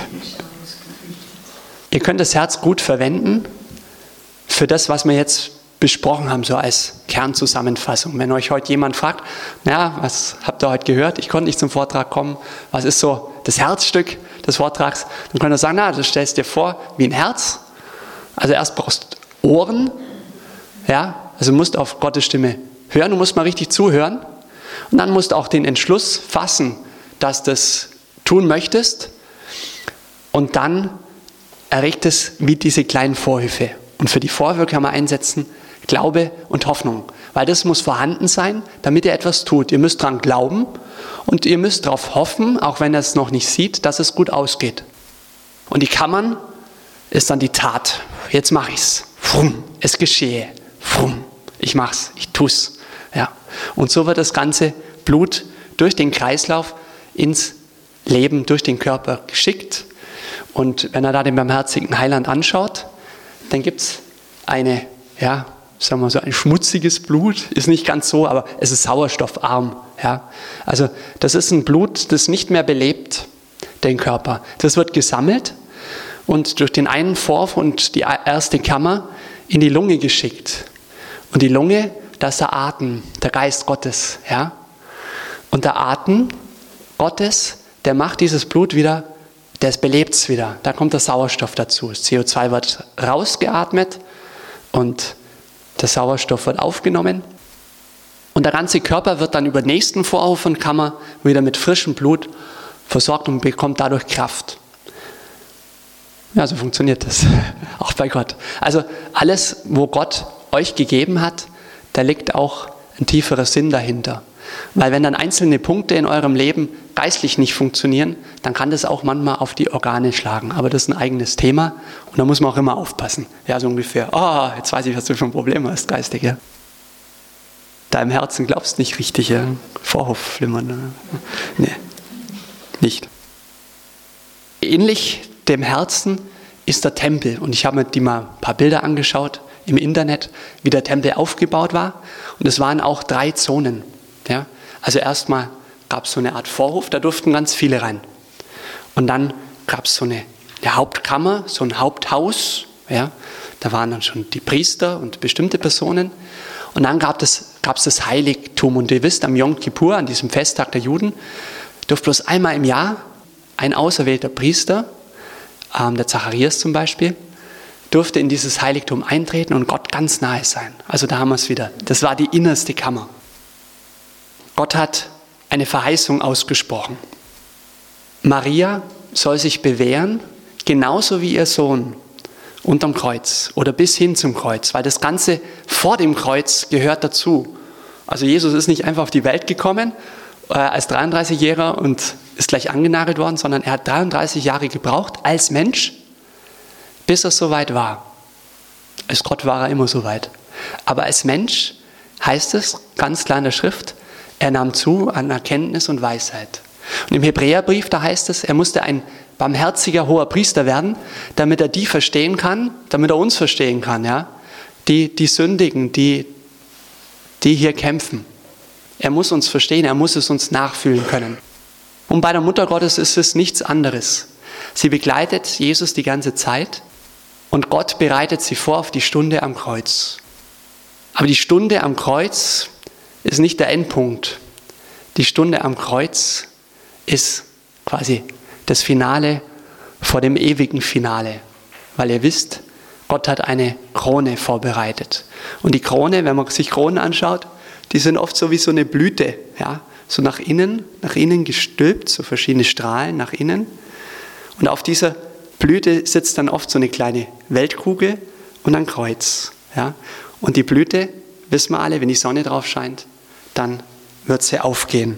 Ihr könnt das Herz gut verwenden für das, was wir jetzt besprochen haben, so als Kernzusammenfassung. Wenn euch heute jemand fragt, was habt ihr heute gehört? Ich konnte nicht zum Vortrag kommen. Was ist so das Herzstück des Vortrags? Dann könnt ihr sagen, du stellst dir vor wie ein Herz. Also erst brauchst du Ohren. Ja, also du musst auf Gottes Stimme hören, du musst mal richtig zuhören. Und dann musst du auch den Entschluss fassen, dass du das tun möchtest. Und dann erregt es wie diese kleinen Vorhöfe. Und für die Vorhöfe kann man einsetzen Glaube und Hoffnung. Weil das muss vorhanden sein, damit ihr etwas tut. Ihr müsst dran glauben und ihr müsst darauf hoffen, auch wenn ihr es noch nicht sieht, dass es gut ausgeht. Und die Kammern ist dann die Tat. Jetzt mache ich es. Es geschehe. Ich mach's, ich tu's. Ja. Und so wird das ganze Blut durch den Kreislauf ins Leben, durch den Körper geschickt. Und wenn er da den barmherzigen Heiland anschaut, dann gibt es ein schmutziges Blut, ist nicht ganz so, aber es ist sauerstoffarm. Ja? Also das ist ein Blut, das nicht mehr belebt, den Körper. Das wird gesammelt und durch den einen Vorhof und die erste Kammer in die Lunge geschickt. Und die Lunge, das ist der Atem, der Geist Gottes. Ja? Und der Atem Gottes, der macht dieses Blut wieder, der belebt es wieder. Da kommt der Sauerstoff dazu. Das CO2 wird rausgeatmet und der Sauerstoff wird aufgenommen. Und der ganze Körper wird dann über den nächsten Vorhof und Kammer wieder mit frischem Blut versorgt und bekommt dadurch Kraft. Ja, so funktioniert das. Auch bei Gott. Also alles, wo Gott euch gegeben hat, da liegt auch ein tieferer Sinn dahinter. Weil wenn dann einzelne Punkte in eurem Leben geistlich nicht funktionieren, dann kann das auch manchmal auf die Organe schlagen. Aber das ist ein eigenes Thema und da muss man auch immer aufpassen. Ja, so ungefähr, jetzt weiß ich, was du für ein Problem hast, geistig. Ja. Da im Herzen glaubst du nicht richtig, ja. Vorhof flimmern. Nee. nicht. Ähnlich dem Herzen ist der Tempel. Und ich habe mir mal ein paar Bilder angeschaut im Internet, wie der Tempel aufgebaut war. Und es waren auch 3 Zonen. Ja? Also erstmal gab es so eine Art Vorhof, da durften ganz viele rein. Und dann gab es so eine Hauptkammer, so ein Haupthaus. Ja? Da waren dann schon die Priester und bestimmte Personen. Und dann gab es das Heiligtum. Und ihr wisst, am Yom Kippur, an diesem Festtag der Juden, durfte bloß einmal im Jahr ein auserwählter Priester, der Zacharias zum Beispiel, durfte in dieses Heiligtum eintreten und Gott ganz nahe sein. Also da haben wir es wieder. Das war die innerste Kammer. Gott hat eine Verheißung ausgesprochen. Maria soll sich bewähren, genauso wie ihr Sohn, unterm Kreuz oder bis hin zum Kreuz, weil das Ganze vor dem Kreuz gehört dazu. Also Jesus ist nicht einfach auf die Welt gekommen als 33-Jähriger und ist gleich angenagelt worden, sondern er hat 33 Jahre gebraucht als Mensch, bis er soweit war. Als Gott war er immer so weit. Aber als Mensch heißt es ganz klar in der Schrift, er nahm zu an Erkenntnis und Weisheit. Und im Hebräerbrief, da heißt es, er musste ein barmherziger hoher Priester werden, damit er die verstehen kann, damit er uns verstehen kann, ja? Die Sündigen, die hier kämpfen. Er muss uns verstehen, er muss es uns nachfühlen können. Und bei der Mutter Gottes ist es nichts anderes. Sie begleitet Jesus die ganze Zeit und Gott bereitet sie vor auf die Stunde am Kreuz. Aber die Stunde am Kreuz ist nicht der Endpunkt. Die Stunde am Kreuz ist quasi das Finale vor dem ewigen Finale. Weil ihr wisst, Gott hat eine Krone vorbereitet. Und die Krone, wenn man sich Kronen anschaut, die sind oft so wie so eine Blüte, ja? So nach innen gestülpt, so verschiedene Strahlen nach innen. Und auf dieser Blüte sitzt dann oft so eine kleine Weltkugel und ein Kreuz. Ja? Und die Blüte, wissen wir alle, wenn die Sonne drauf scheint, dann wird sie aufgehen.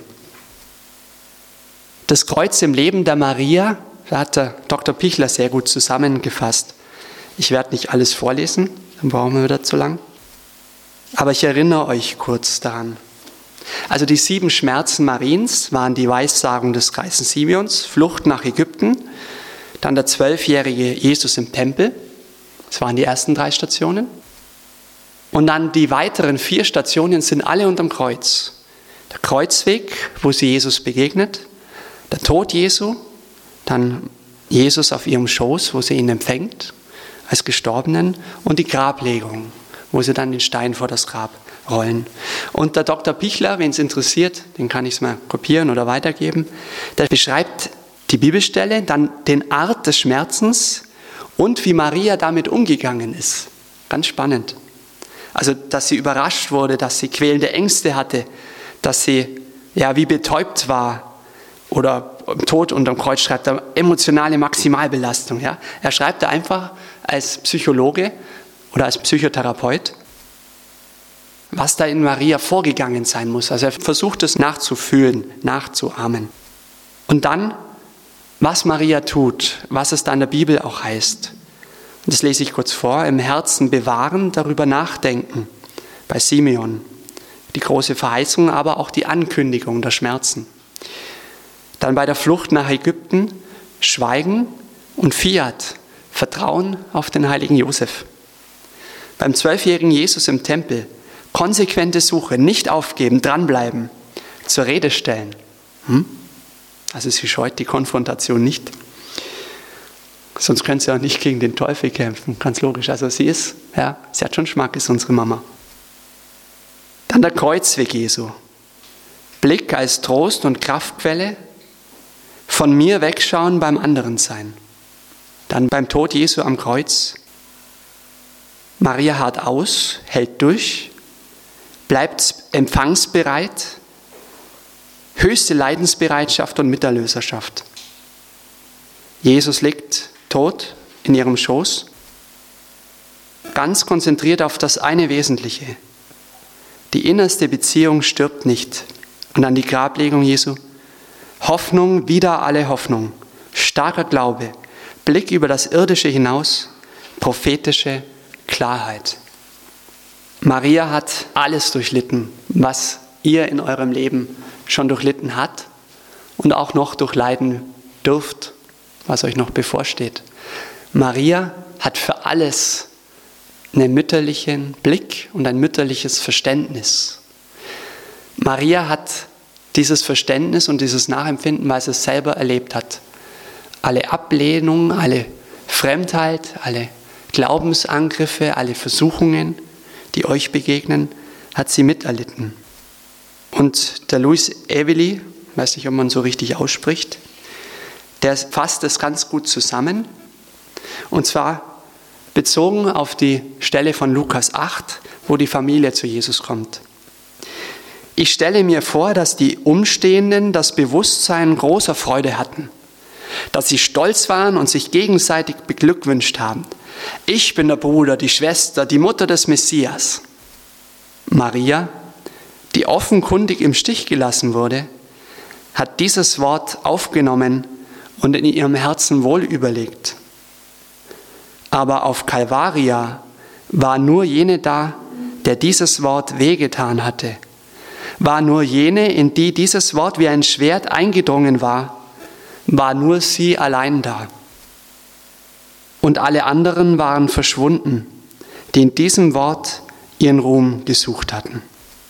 Das Kreuz im Leben der Maria, da hat der Dr. Pichler sehr gut zusammengefasst. Ich werde nicht alles vorlesen, dann brauchen wir wieder zu lang. Aber ich erinnere euch kurz daran. Also die 7 Schmerzen Mariens waren die Weissagung des Greisen Simeons, Flucht nach Ägypten, dann der 12-jährige Jesus im Tempel, das waren die ersten 3 Stationen. Und dann die weiteren 4 Stationen sind alle unterm Kreuz. Der Kreuzweg, wo sie Jesus begegnet, der Tod Jesu, dann Jesus auf ihrem Schoß, wo sie ihn empfängt als Gestorbenen und die Grablegung, wo sie dann den Stein vor das Grab rollen. Und der Dr. Pichler, wenn es interessiert, den kann ich es mal kopieren oder weitergeben, der beschreibt die Bibelstelle, dann den Art des Schmerzens und wie Maria damit umgegangen ist. Ganz spannend. Also, dass sie überrascht wurde, dass sie quälende Ängste hatte, dass sie wie betäubt war oder im Tod unterm Kreuz schreibt er emotionale Maximalbelastung. Ja? Er schreibt da einfach als Psychologe oder als Psychotherapeut, was da in Maria vorgegangen sein muss. Also er versucht es nachzufühlen, nachzuahmen. Und dann, was Maria tut, was es da in der Bibel auch heißt. Und das lese ich kurz vor. Im Herzen bewahren, darüber nachdenken. Bei Simeon. Die große Verheißung, aber auch die Ankündigung der Schmerzen. Dann bei der Flucht nach Ägypten schweigen und Fiat, Vertrauen auf den heiligen Josef. Beim 12-jährigen Jesus im Tempel konsequente Suche, nicht aufgeben, dranbleiben, zur Rede stellen. Also sie scheut die Konfrontation nicht. Sonst könnte sie auch nicht gegen den Teufel kämpfen, ganz logisch. Also sie hat schon Schmack, ist unsere Mama. Dann der Kreuzweg Jesu. Blick als Trost und Kraftquelle, von mir wegschauen, beim anderen sein. Dann beim Tod Jesu am Kreuz. Maria harrt aus, hält durch, bleibt empfangsbereit, höchste Leidensbereitschaft und Miterlöserschaft. Jesus liegt tot in ihrem Schoß, ganz konzentriert auf das eine Wesentliche. Die innerste Beziehung stirbt nicht. Und dann die Grablegung Jesu. Hoffnung, wieder alle Hoffnung, starker Glaube, Blick über das Irdische hinaus, prophetische Klarheit. Maria hat alles durchlitten, was ihr in eurem Leben schon durchlitten hat und auch noch durchleiden dürft, was euch noch bevorsteht. Maria hat für alles einen mütterlichen Blick und ein mütterliches Verständnis. Maria hat dieses Verständnis und dieses Nachempfinden, weil sie es selber erlebt hat. Alle Ablehnung, alle Fremdheit, alle Glaubensangriffe, alle Versuchungen, die euch begegnen, hat sie miterlitten. Und der Louis Evely, weiß nicht, ob man so richtig ausspricht, der fasst es ganz gut zusammen. Und zwar bezogen auf die Stelle von Lukas 8, wo die Familie zu Jesus kommt. Ich stelle mir vor, dass die Umstehenden das Bewusstsein großer Freude hatten, dass sie stolz waren und sich gegenseitig beglückwünscht haben. Ich bin der Bruder, die Schwester, die Mutter des Messias. Maria, die offenkundig im Stich gelassen wurde, hat dieses Wort aufgenommen und in ihrem Herzen wohl überlegt. Aber auf Kalvaria war nur jene da, der dieses Wort wehgetan hatte. War nur jene, in die dieses Wort wie ein Schwert eingedrungen war nur sie allein da. Und alle anderen waren verschwunden, die in diesem Wort ihren Ruhm gesucht hatten.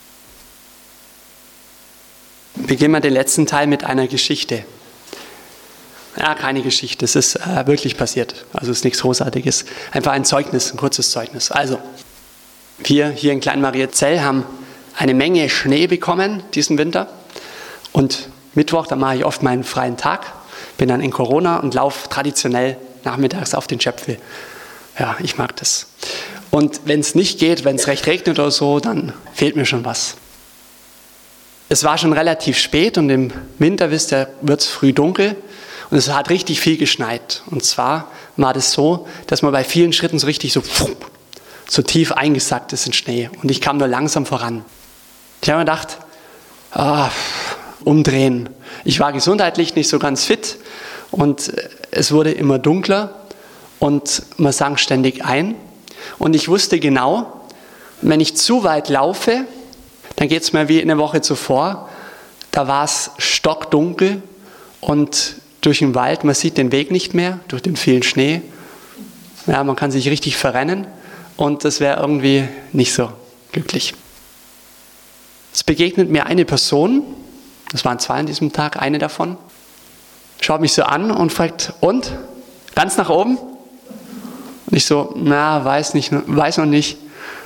Beginnen wir den letzten Teil mit einer Geschichte. Ja, keine Geschichte, es ist wirklich passiert. Also es ist nichts Großartiges. Einfach ein Zeugnis, ein kurzes Zeugnis. Also, wir hier in Klein-Mariazell haben eine Menge Schnee bekommen diesen Winter. Und Mittwoch, da mache ich oft meinen freien Tag, bin dann in Corona und laufe traditionell nachmittags auf den Schöpfe. Ja, ich mag das. Und wenn es nicht geht, wenn es recht regnet oder so, dann fehlt mir schon was. Es war schon relativ spät und im Winter, wisst ihr, wird es früh dunkel und es hat richtig viel geschneit. Und zwar war das so, dass man bei vielen Schritten so richtig so tief eingesackt ist in Schnee und ich kam nur langsam voran. Ich habe mir gedacht, umdrehen. Ich war gesundheitlich nicht so ganz fit und es wurde immer dunkler und man sank ständig ein. Und ich wusste genau, wenn ich zu weit laufe, dann geht es mir wie eine Woche zuvor. Da war es stockdunkel und durch den Wald, man sieht den Weg nicht mehr, durch den vielen Schnee. Ja, man kann sich richtig verrennen und das wäre irgendwie nicht so glücklich. Es begegnet mir eine Person, das waren 2 an diesem Tag, eine davon, schaut mich so an und fragt, und? Ganz nach oben? Und ich so, weiß noch nicht,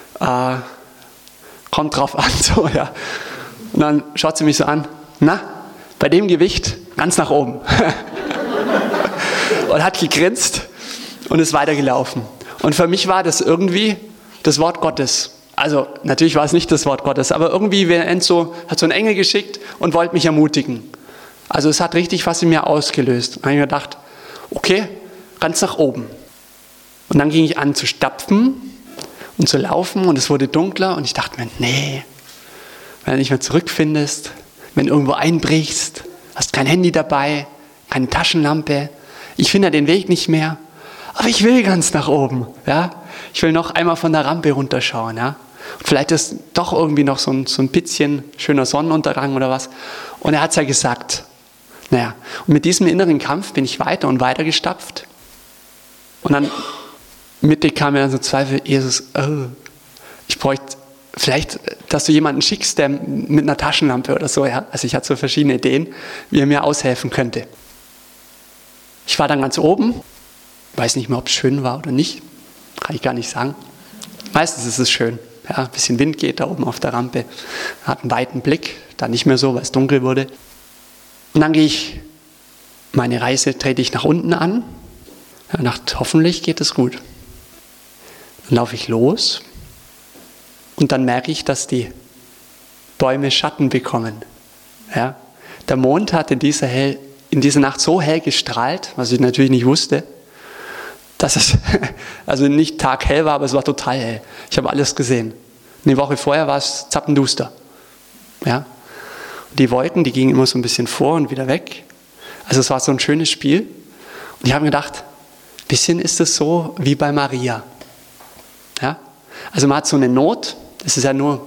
kommt drauf an, so, ja. Und dann schaut sie mich so an, bei dem Gewicht ganz nach oben. Und hat gegrinst und ist weitergelaufen. Und für mich war das irgendwie das Wort Gottes. Also natürlich war es nicht das Wort Gottes, aber irgendwie hat so ein Engel geschickt und wollte mich ermutigen. Also es hat richtig was in mir ausgelöst. Und dann habe ich mir gedacht, okay, ganz nach oben. Und dann ging ich an zu stapfen und zu laufen und es wurde dunkler und ich dachte mir, nee, wenn du nicht mehr zurückfindest, wenn du irgendwo einbrichst, hast kein Handy dabei, keine Taschenlampe, ich finde den Weg nicht mehr, aber ich will ganz nach oben, ja. Ich will noch einmal von der Rampe runterschauen, ja. Und vielleicht ist doch irgendwie noch so ein bisschen schöner Sonnenuntergang oder was. Und er hat es ja gesagt. Naja, und mit diesem inneren Kampf bin ich weiter und weiter gestapft. Und dann mittig kam mir dann so Zweifel, Jesus, ich bräuchte vielleicht, dass du jemanden schickst, der mit einer Taschenlampe oder so, ja. Also ich hatte so verschiedene Ideen, wie er mir aushelfen könnte. Ich war dann ganz oben, weiß nicht mehr, ob es schön war oder nicht, kann ich gar nicht sagen. Meistens ist es schön, ja, ein bisschen Wind geht da oben auf der Rampe, hat einen weiten Blick, dann nicht mehr so, weil es dunkel wurde. Und dann meine Reise trete ich nach unten an, ja, dachte, hoffentlich geht es gut. Dann laufe ich los und dann merke ich, dass die Bäume Schatten bekommen. Ja. Der Mond hat in dieser Nacht so hell gestrahlt, was ich natürlich nicht wusste, dass es also nicht taghell war, aber es war total hell. Ich habe alles gesehen. Eine Woche vorher war es zappenduster. Ja. Und die Wolken, die gingen immer so ein bisschen vor und wieder weg. Also es war so ein schönes Spiel. Und ich habe mir gedacht, ein bisschen ist es so wie bei Maria. Ja. Also man hat so eine Not, das ist ja nur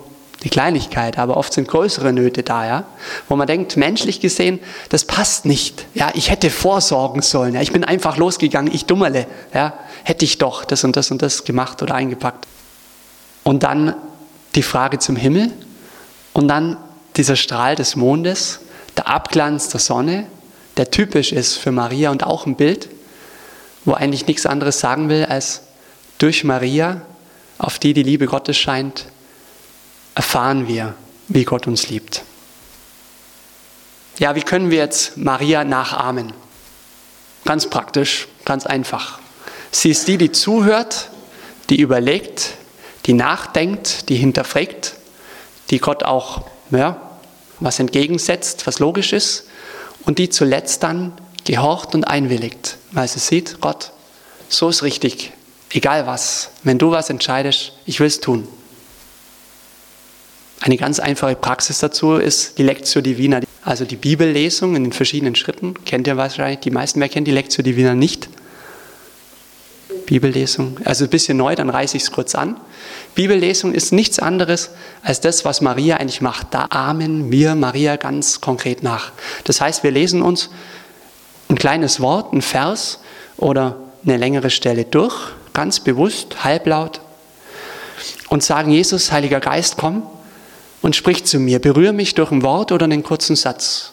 eine Kleinigkeit, aber oft sind größere Nöte da, ja, wo man denkt, menschlich gesehen, das passt nicht. Ja, ich hätte vorsorgen sollen. Ja, ich bin einfach losgegangen, ich Dummerle. Ja, hätte ich doch das und das gemacht oder eingepackt. Und dann die Frage zum Himmel und dann dieser Strahl des Mondes, der Abglanz der Sonne, der typisch ist für Maria und auch ein Bild, wo eigentlich nichts anderes sagen will, als durch Maria, auf die Liebe Gottes scheint, erfahren wir, wie Gott uns liebt. Ja, wie können wir jetzt Maria nachahmen? Ganz praktisch, ganz einfach. Sie ist die zuhört, die überlegt, die nachdenkt, die hinterfragt, die Gott auch was entgegensetzt, was logisch ist und die zuletzt dann gehorcht und einwilligt, weil sie sieht, Gott, so ist richtig, egal was, wenn du was entscheidest, ich will es tun. Eine ganz einfache Praxis dazu ist die Lectio Divina, also die Bibellesung in den verschiedenen Schritten. Kennt ihr wahrscheinlich, die meisten, wer kennt die Lectio Divina nicht? Bibellesung, also ein bisschen neu, dann reiße ich es kurz an. Bibellesung ist nichts anderes als das, was Maria eigentlich macht. Da ahmen wir Maria ganz konkret nach. Das heißt, wir lesen uns ein kleines Wort, ein Vers oder eine längere Stelle durch, ganz bewusst, halblaut und sagen, Jesus, Heiliger Geist, komm und sprich zu mir, berühre mich durch ein Wort oder einen kurzen Satz.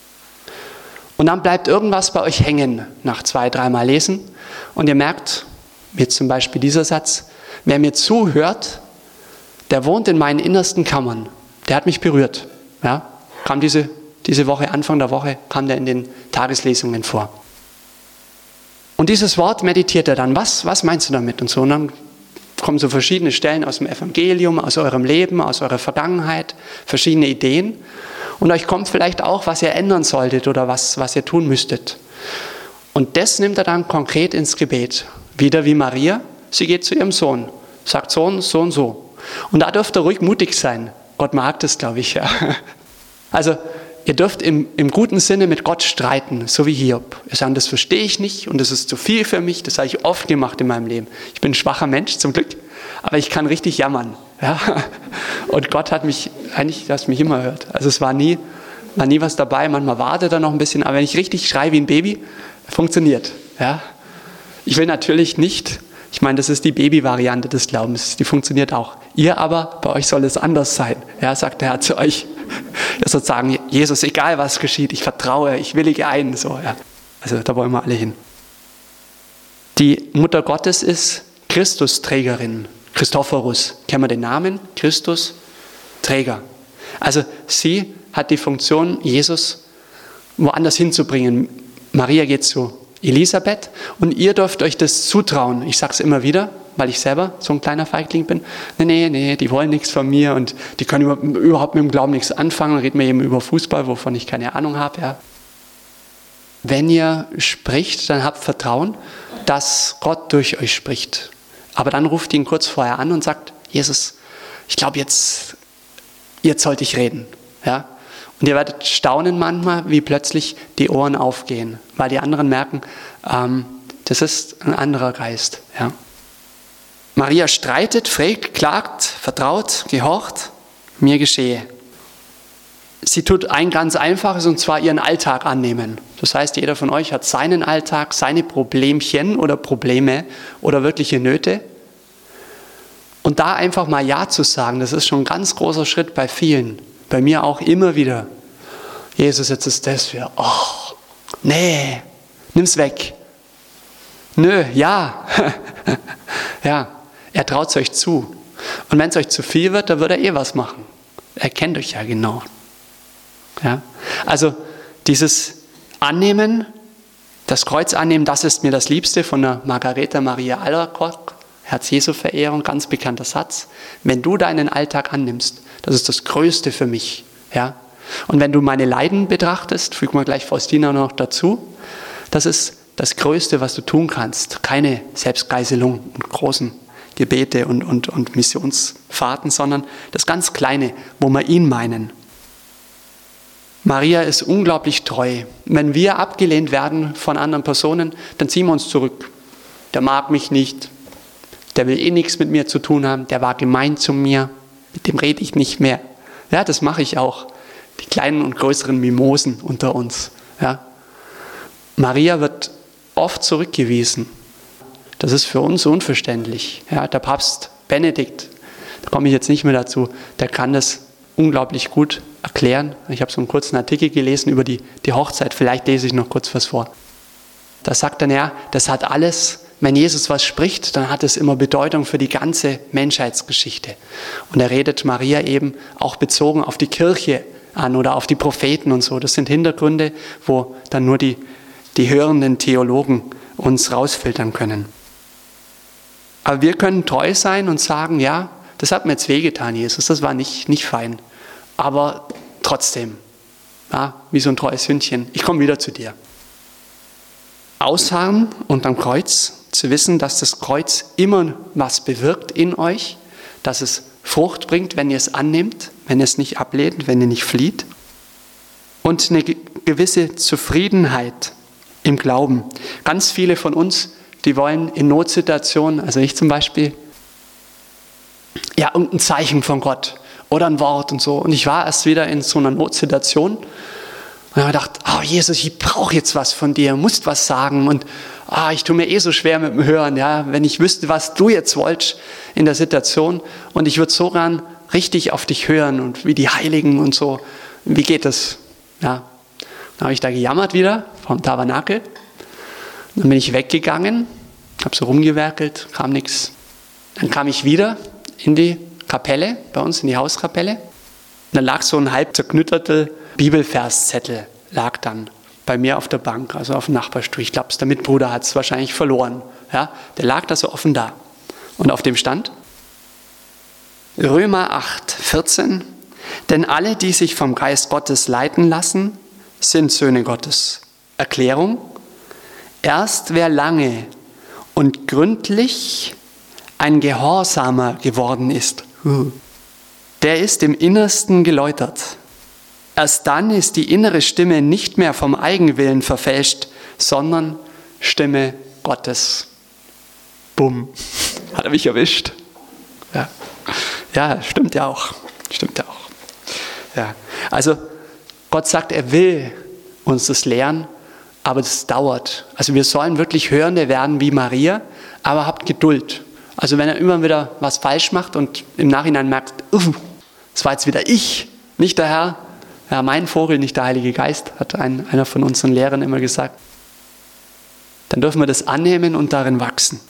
Und dann bleibt irgendwas bei euch hängen nach 2-3 Mal lesen und ihr merkt, wie zum Beispiel dieser Satz, wer mir zuhört, der wohnt in meinen innersten Kammern, der hat mich berührt. Ja, kam diese Woche, Anfang der Woche, kam der in den Tageslesungen vor. Und dieses Wort meditiert er dann, was meinst du damit und so, und dann kommen so verschiedene Stellen aus dem Evangelium, aus eurem Leben, aus eurer Vergangenheit, verschiedene Ideen. Und euch kommt vielleicht auch, was ihr ändern solltet oder was ihr tun müsstet. Und das nimmt er dann konkret ins Gebet. Wieder wie Maria, sie geht zu ihrem Sohn, sagt Sohn, so und so. Und da dürft ihr ruhig mutig sein. Gott mag das, glaube ich. Ja. Also ihr dürft im guten Sinne mit Gott streiten, so wie Hiob. Ihr sagt, das verstehe ich nicht und das ist zu viel für mich. Das habe ich oft gemacht in meinem Leben. Ich bin ein schwacher Mensch, zum Glück, aber ich kann richtig jammern. Ja? Und Gott hat mich eigentlich, dass mich immer hört. Also es war nie was dabei. Manchmal wartet er noch ein bisschen, aber wenn ich richtig schreie wie ein Baby, funktioniert. Ja? Ich will natürlich nicht, ich meine, das ist die Baby-Variante des Glaubens, die funktioniert auch. Ihr aber, bei euch soll es anders sein, ja, sagt der Herr zu euch. Ihr sollt sagen, Jesus, egal was geschieht, ich vertraue, ich willige ein. So, ja. Also da wollen wir alle hin. Die Mutter Gottes ist Christusträgerin, Christophorus. Kennen wir den Namen? Christus, Träger. Also sie hat die Funktion, Jesus woanders hinzubringen. Maria geht zu Elisabeth und ihr dürft euch das zutrauen. Ich sage es immer wieder, weil ich selber so ein kleiner Feigling bin. Nee, die wollen nichts von mir und die können überhaupt mit dem Glauben nichts anfangen. Dann reden wir eben über Fußball, wovon ich keine Ahnung habe. Ja. Wenn ihr spricht, dann habt Vertrauen, dass Gott durch euch spricht. Aber dann ruft ihn kurz vorher an und sagt, Jesus, ich glaube jetzt sollte ich reden. Ja. Und ihr werdet staunen manchmal, wie plötzlich die Ohren aufgehen, weil die anderen merken, das ist ein anderer Geist. Ja. Maria streitet, fragt, klagt, vertraut, gehorcht, mir geschehe. Sie tut ein ganz einfaches, und zwar ihren Alltag annehmen. Das heißt, jeder von euch hat seinen Alltag, seine Problemchen oder Probleme oder wirkliche Nöte. Und da einfach mal Ja zu sagen, das ist schon ein ganz großer Schritt bei vielen. Bei mir auch immer wieder. Jesus, jetzt ist das für, nee, nimm's weg. Nö, ja. Ja, er traut es euch zu. Und wenn es euch zu viel wird, dann wird er was machen. Er kennt euch ja genau. Ja? Also dieses Annehmen, das Kreuz annehmen, das ist mir das Liebste von der Margareta Maria Alacoque, Herz-Jesu-Verehrung, ganz bekannter Satz. Wenn du deinen Alltag annimmst, das ist das Größte für mich. Ja? Und wenn du meine Leiden betrachtest, fügen wir gleich Faustina noch dazu, das ist das Größte, was du tun kannst. Keine Selbstgeißelung und großen Gebete und Missionsfahrten, sondern das ganz Kleine, wo wir ihn meinen. Maria ist unglaublich treu. Wenn wir abgelehnt werden von anderen Personen, dann ziehen wir uns zurück. Der mag mich nicht, der will nichts mit mir zu tun haben, der war gemein zu mir. mit dem rede ich nicht mehr. Ja, das mache ich auch. Die kleinen und größeren Mimosen unter uns. Ja. Maria wird oft zurückgewiesen. Das ist für uns unverständlich. Ja, der Papst Benedikt, da komme ich jetzt nicht mehr dazu, der kann das unglaublich gut erklären. Ich habe so einen kurzen Artikel gelesen über die Hochzeit, vielleicht lese ich noch kurz was vor. Da sagt er, ja, das hat alles, wenn Jesus was spricht, dann hat es immer Bedeutung für die ganze Menschheitsgeschichte. Und er redet Maria eben auch bezogen auf die Kirche an oder auf die Propheten und so. Das sind Hintergründe, wo dann nur die hörenden Theologen uns rausfiltern können. Aber wir können treu sein und sagen, ja, das hat mir jetzt wehgetan, Jesus, das war nicht fein. Aber trotzdem, ja, wie so ein treues Hündchen, ich komme wieder zu dir. Ausharren unterm Kreuz, zu wissen, dass das Kreuz immer was bewirkt in euch, dass es Frucht bringt, wenn ihr es annimmt, wenn ihr es nicht ablehnt, wenn ihr nicht flieht. Und eine gewisse Zufriedenheit im Glauben. Ganz viele von uns, die wollen in Notsituationen, also ich zum Beispiel, ja, irgendein Zeichen von Gott oder ein Wort und so. Und ich war erst wieder in so einer Notsituation und habe gedacht, oh Jesus, ich brauche jetzt was von dir, musst was sagen. Und ich tue mir so schwer mit dem Hören, ja, wenn ich wüsste, was du jetzt wolltest in der Situation. Und ich würde so gern richtig auf dich hören und wie die Heiligen und so. Wie geht das? Ja. Dann habe ich da gejammert wieder vom Tabernakel. Dann bin ich weggegangen, habe so rumgewerkelt, kam nichts. Dann kam ich wieder in die Kapelle, bei uns in die Hauskapelle. Und dann lag so ein halb zerknütterter Bibelverszettel, lag dann bei mir auf der Bank, also auf dem Nachbarstuhl. Ich glaube, der Mitbruder hat es wahrscheinlich verloren. Ja, der lag da so offen da. Und auf dem stand Römer 8, 14. Denn alle, die sich vom Geist Gottes leiten lassen, sind Söhne Gottes. Erklärung: Erst wer lange und gründlich ein Gehorsamer geworden ist, der ist im Innersten geläutert. Erst dann ist die innere Stimme nicht mehr vom Eigenwillen verfälscht, sondern Stimme Gottes. Bumm. Hat er mich erwischt? Ja, stimmt ja auch. Ja. Also Gott sagt, er will uns das lehren, aber das dauert. Also wir sollen wirklich Hörende werden wie Maria, aber habt Geduld. Also wenn er immer wieder was falsch macht und im Nachhinein merkt, das war jetzt wieder ich, nicht der Herr, ja, mein Vogel, nicht der Heilige Geist, hat einer von unseren Lehrern immer gesagt, dann dürfen wir das annehmen und darin wachsen.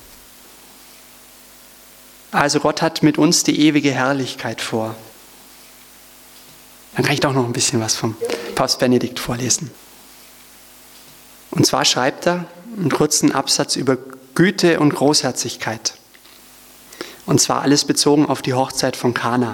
Also Gott hat mit uns die ewige Herrlichkeit vor. Dann kann ich doch noch ein bisschen was vom Papst Benedikt vorlesen. Und zwar schreibt er einen kurzen Absatz über Güte und Großherzigkeit. Und zwar alles bezogen auf die Hochzeit von Kana.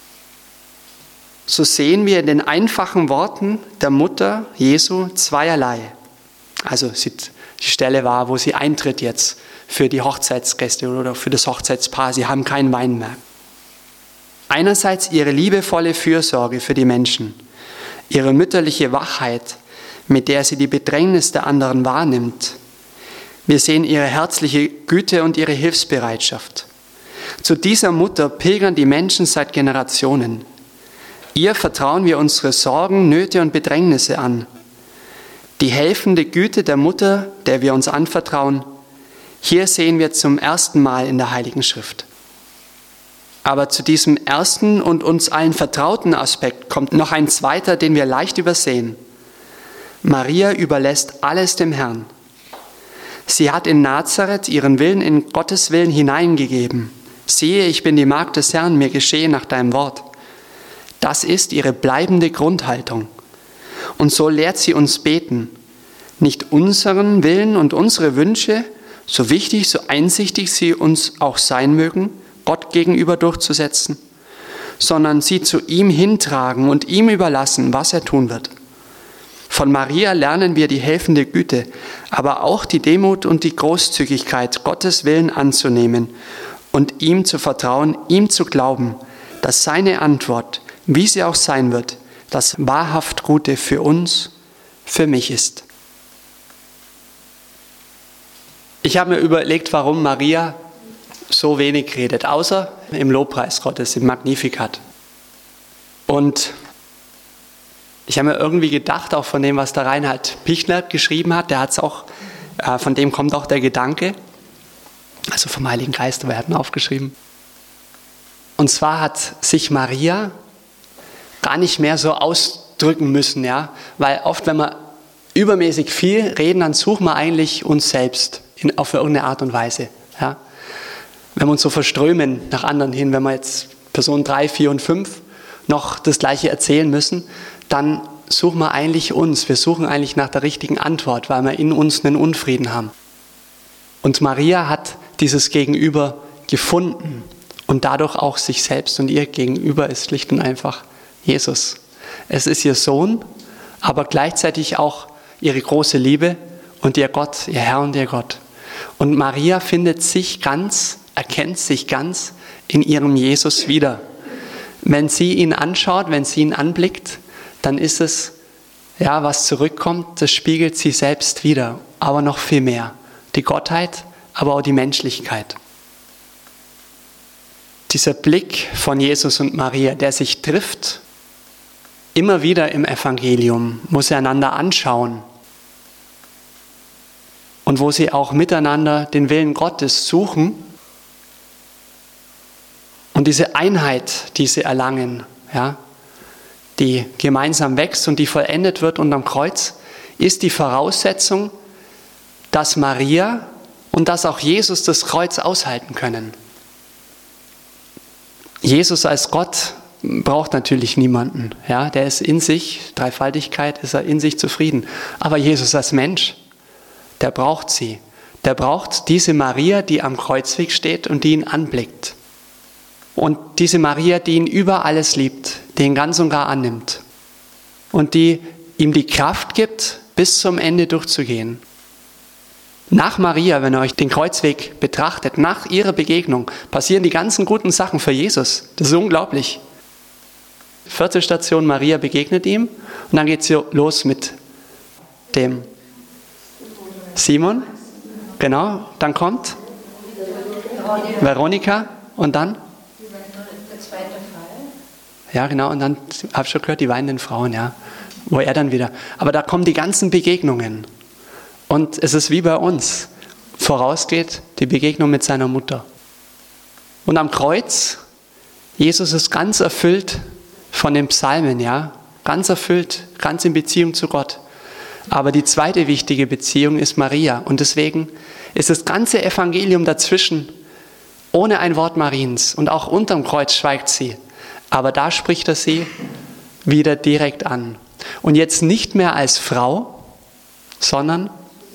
So sehen wir in den einfachen Worten der Mutter Jesu zweierlei. Also die Stelle war, wo sie eintritt jetzt für die Hochzeitsgäste oder für das Hochzeitspaar. Sie haben keinen Wein mehr. Einerseits ihre liebevolle Fürsorge für die Menschen, ihre mütterliche Wachheit, mit der sie die Bedrängnis der anderen wahrnimmt. Wir sehen ihre herzliche Güte und ihre Hilfsbereitschaft. Zu dieser Mutter pilgern die Menschen seit Generationen. Ihr vertrauen wir unsere Sorgen, Nöte und Bedrängnisse an. Die helfende Güte der Mutter, der wir uns anvertrauen, hier sehen wir zum ersten Mal in der Heiligen Schrift. Aber zu diesem ersten und uns allen vertrauten Aspekt kommt noch ein zweiter, den wir leicht übersehen. Maria überlässt alles dem Herrn. Sie hat in Nazareth ihren Willen in Gottes Willen hineingegeben. Siehe, ich bin die Magd des Herrn, mir geschehe nach deinem Wort. Das ist ihre bleibende Grundhaltung. Und so lehrt sie uns beten. Nicht unseren Willen und unsere Wünsche, so wichtig, so einsichtig sie uns auch sein mögen, Gott gegenüber durchzusetzen, sondern sie zu ihm hintragen und ihm überlassen, was er tun wird. Von Maria lernen wir die helfende Güte, aber auch die Demut und die Großzügigkeit, Gottes Willen anzunehmen und ihm zu vertrauen, ihm zu glauben, dass seine Antwort, wie sie auch sein wird, das wahrhaft Gute für uns, für mich ist. Ich habe mir überlegt, warum Maria so wenig redet, außer im Lobpreis Gottes, im Magnificat. Und ich habe mir irgendwie gedacht, auch von dem, was der Reinhard Pichler geschrieben hat, der hat es auch, von dem kommt auch der Gedanke, also vom Heiligen Geist, aber er hat ihn aufgeschrieben. Und zwar hat sich Maria gar nicht mehr so ausdrücken müssen, ja, weil oft, wenn wir übermäßig viel reden, dann suchen wir eigentlich uns selbst auf irgendeine Art und Weise, ja. Wenn wir uns so verströmen nach anderen hin, wenn wir jetzt Person 3, 4 und 5 noch das Gleiche erzählen müssen, dann suchen wir eigentlich uns. Wir suchen eigentlich nach der richtigen Antwort, weil wir in uns einen Unfrieden haben. Und Maria hat dieses Gegenüber gefunden und dadurch auch sich selbst, und ihr Gegenüber ist schlicht und einfach Jesus. Es ist ihr Sohn, aber gleichzeitig auch ihre große Liebe und ihr Gott, ihr Herr und ihr Gott. Und Maria erkennt sich ganz in ihrem Jesus wieder. Wenn sie ihn anschaut, wenn sie ihn anblickt, dann ist es, ja, was zurückkommt, das spiegelt sie selbst wieder, aber noch viel mehr. Die Gottheit, aber auch die Menschlichkeit. Dieser Blick von Jesus und Maria, der sich trifft, immer wieder im Evangelium, wo sie einander anschauen und wo sie auch miteinander den Willen Gottes suchen und diese Einheit, die sie erlangen, ja, die gemeinsam wächst und die vollendet wird unterm Kreuz, ist die Voraussetzung, dass Maria und dass auch Jesus das Kreuz aushalten können. Jesus als Gott braucht natürlich niemanden. Ja, der ist in sich, Dreifaltigkeit, ist er in sich zufrieden. Aber Jesus als Mensch, der braucht sie. Der braucht diese Maria, die am Kreuzweg steht und die ihn anblickt. Und diese Maria, die ihn über alles liebt, die ihn ganz und gar annimmt. Und die ihm die Kraft gibt, bis zum Ende durchzugehen. Nach Maria, wenn ihr euch den Kreuzweg betrachtet, nach ihrer Begegnung, passieren die ganzen guten Sachen für Jesus. Das ist unglaublich. 4. Station, Maria begegnet ihm und dann geht es los mit dem Simon. Genau, dann kommt Veronika und dann? Der zweite Fall. Ja, genau, und dann, habe ich schon gehört, die weinenden Frauen, ja, wo er dann wieder. Aber da kommen die ganzen Begegnungen. Und es ist wie bei uns. Vorausgeht die Begegnung mit seiner Mutter. Und am Kreuz, Jesus ist ganz erfüllt von den Psalmen, ja, ganz erfüllt, ganz in Beziehung zu Gott. Aber die zweite wichtige Beziehung ist Maria. Und deswegen ist das ganze Evangelium dazwischen ohne ein Wort Mariens. Und auch unterm Kreuz schweigt sie. Aber da spricht er sie wieder direkt an. Und jetzt nicht mehr als Frau, sondern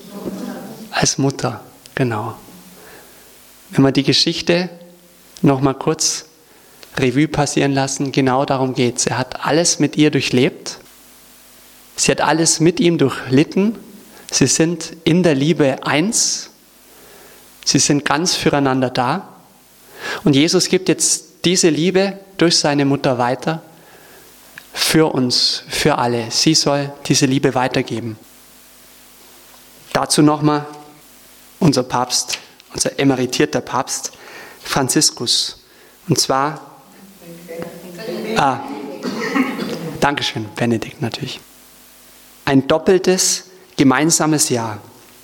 als Mutter, genau. Wenn wir die Geschichte noch mal kurz Revue passieren lassen, genau darum geht es. Er hat alles mit ihr durchlebt. Sie hat alles mit ihm durchlitten. Sie sind in der Liebe eins. Sie sind ganz füreinander da. Und Jesus gibt jetzt diese Liebe durch seine Mutter weiter für uns, für alle. Sie soll diese Liebe weitergeben. Dazu nochmal unser Papst, unser emeritierter Papst Franziskus. Und zwar, Dankeschön, Benedikt natürlich. Ein doppeltes, gemeinsames Ja.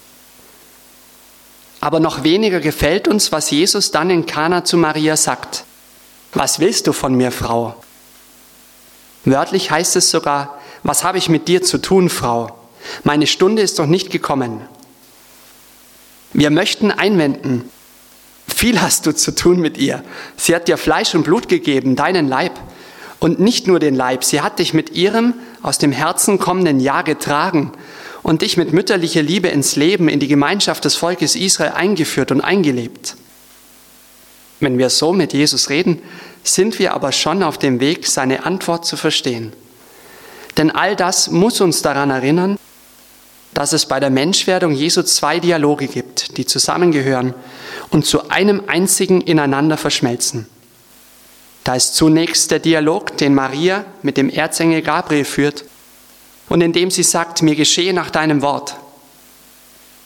Aber noch weniger gefällt uns, was Jesus dann in Kana zu Maria sagt. Was willst du von mir, Frau? Wörtlich heißt es sogar, was habe ich mit dir zu tun, Frau? Meine Stunde ist noch nicht gekommen. Wir möchten einwenden, viel hast du zu tun mit ihr. Sie hat dir Fleisch und Blut gegeben, deinen Leib. Und nicht nur den Leib, sie hat dich mit ihrem aus dem Herzen kommenden Ja getragen und dich mit mütterlicher Liebe ins Leben, in die Gemeinschaft des Volkes Israel eingeführt und eingelebt. Wenn wir so mit Jesus reden, sind wir aber schon auf dem Weg, seine Antwort zu verstehen. Denn all das muss uns daran erinnern, dass es bei der Menschwerdung Jesu 2 Dialoge gibt, die zusammengehören und zu einem einzigen ineinander verschmelzen. Da ist zunächst der Dialog, den Maria mit dem Erzengel Gabriel führt und in dem sie sagt, mir geschehe nach deinem Wort.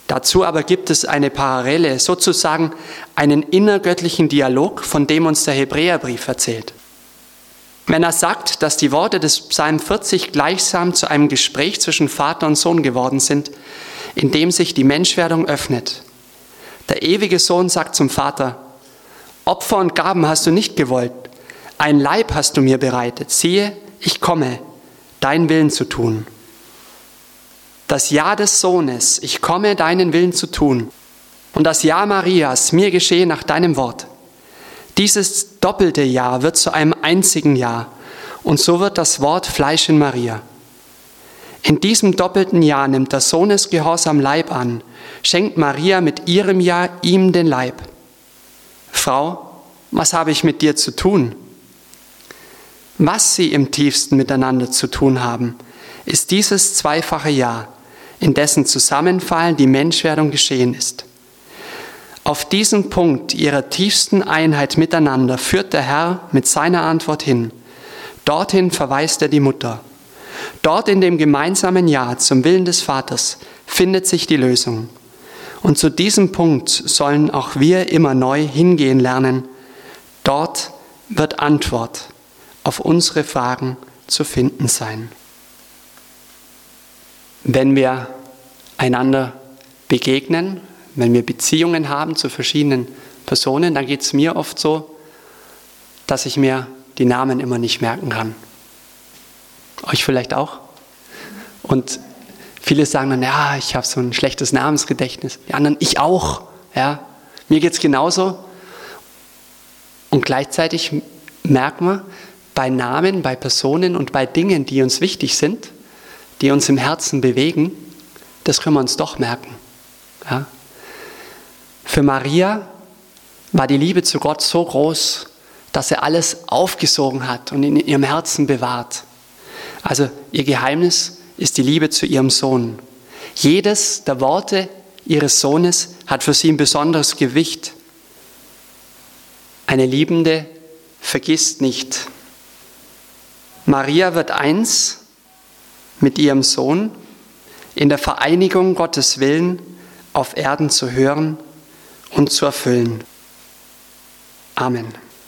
Dazu aber gibt es eine Parallele, sozusagen einen innergöttlichen Dialog, von dem uns der Hebräerbrief erzählt. Wenn er sagt, dass die Worte des Psalm 40 gleichsam zu einem Gespräch zwischen Vater und Sohn geworden sind, in dem sich die Menschwerdung öffnet. Der ewige Sohn sagt zum Vater: Opfer und Gaben hast du nicht gewollt, ein Leib hast du mir bereitet. Siehe, ich komme, deinen Willen zu tun. Das Ja des Sohnes, ich komme, deinen Willen zu tun. Und das Ja Marias, mir geschehe nach deinem Wort. Dieses doppelte Ja wird zu einem einzigen Ja. Und so wird das Wort Fleisch in Maria. In diesem doppelten Ja nimmt der Sohnesgehorsam Leib an, schenkt Maria mit ihrem Ja ihm den Leib. Frau, was habe ich mit dir zu tun? Was sie im tiefsten miteinander zu tun haben, ist dieses zweifache Ja, in dessen Zusammenfallen die Menschwerdung geschehen ist. Auf diesen Punkt ihrer tiefsten Einheit miteinander führt der Herr mit seiner Antwort hin. Dorthin verweist er die Mutter. Dort in dem gemeinsamen Ja zum Willen des Vaters findet sich die Lösung. Und zu diesem Punkt sollen auch wir immer neu hingehen lernen. Dort wird Antwort auf unsere Fragen zu finden sein. Wenn wir einander begegnen, wenn wir Beziehungen haben zu verschiedenen Personen, dann geht es mir oft so, dass ich mir die Namen immer nicht merken kann. Euch vielleicht auch? Und viele sagen dann, ja, ich habe so ein schlechtes Namensgedächtnis. Die anderen, ich auch. Ja, mir geht es genauso. Und gleichzeitig merkt man, bei Namen, bei Personen und bei Dingen, die uns wichtig sind, die uns im Herzen bewegen, das können wir uns doch merken. Ja? Für Maria war die Liebe zu Gott so groß, dass er alles aufgesogen hat und in ihrem Herzen bewahrt. Also ihr Geheimnis ist die Liebe zu ihrem Sohn. Jedes der Worte ihres Sohnes hat für sie ein besonderes Gewicht. Eine Liebende vergisst nicht. Maria wird eins mit ihrem Sohn in der Vereinigung Gottes Willen auf Erden zu hören und zu erfüllen. Amen.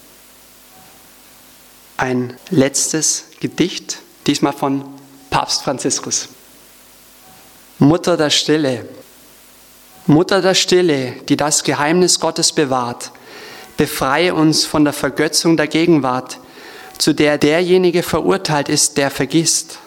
Ein letztes Gedicht, diesmal von Papst Franziskus. Mutter der Stille, Mutter der Stille, die das Geheimnis Gottes bewahrt, befreie uns von der Vergötzung der Gegenwart, zu der derjenige verurteilt ist, der vergisst.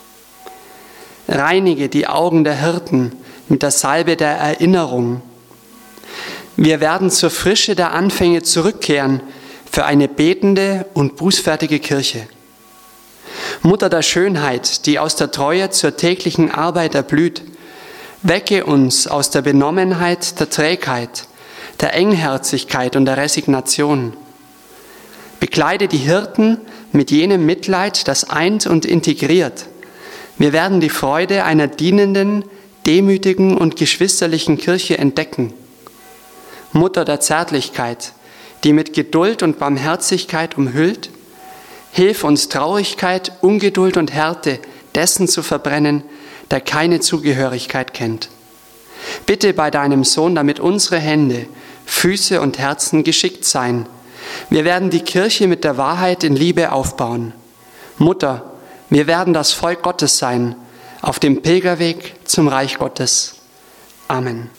Reinige die Augen der Hirten mit der Salbe der Erinnerung. Wir werden zur Frische der Anfänge zurückkehren für eine betende und bußfertige Kirche. Mutter der Schönheit, die aus der Treue zur täglichen Arbeit erblüht, wecke uns aus der Benommenheit der Trägheit, der Engherzigkeit und der Resignation. Bekleide die Hirten mit jenem Mitleid, das eint und integriert. Wir werden die Freude einer dienenden, demütigen und geschwisterlichen Kirche entdecken. Mutter der Zärtlichkeit, die mit Geduld und Barmherzigkeit umhüllt, hilf uns Traurigkeit, Ungeduld und Härte dessen zu verbrennen, der keine Zugehörigkeit kennt. Bitte bei deinem Sohn, damit unsere Hände, Füße und Herzen geschickt seien. Wir werden die Kirche mit der Wahrheit in Liebe aufbauen. Mutter, wir werden das Volk Gottes sein, auf dem Pilgerweg zum Reich Gottes. Amen.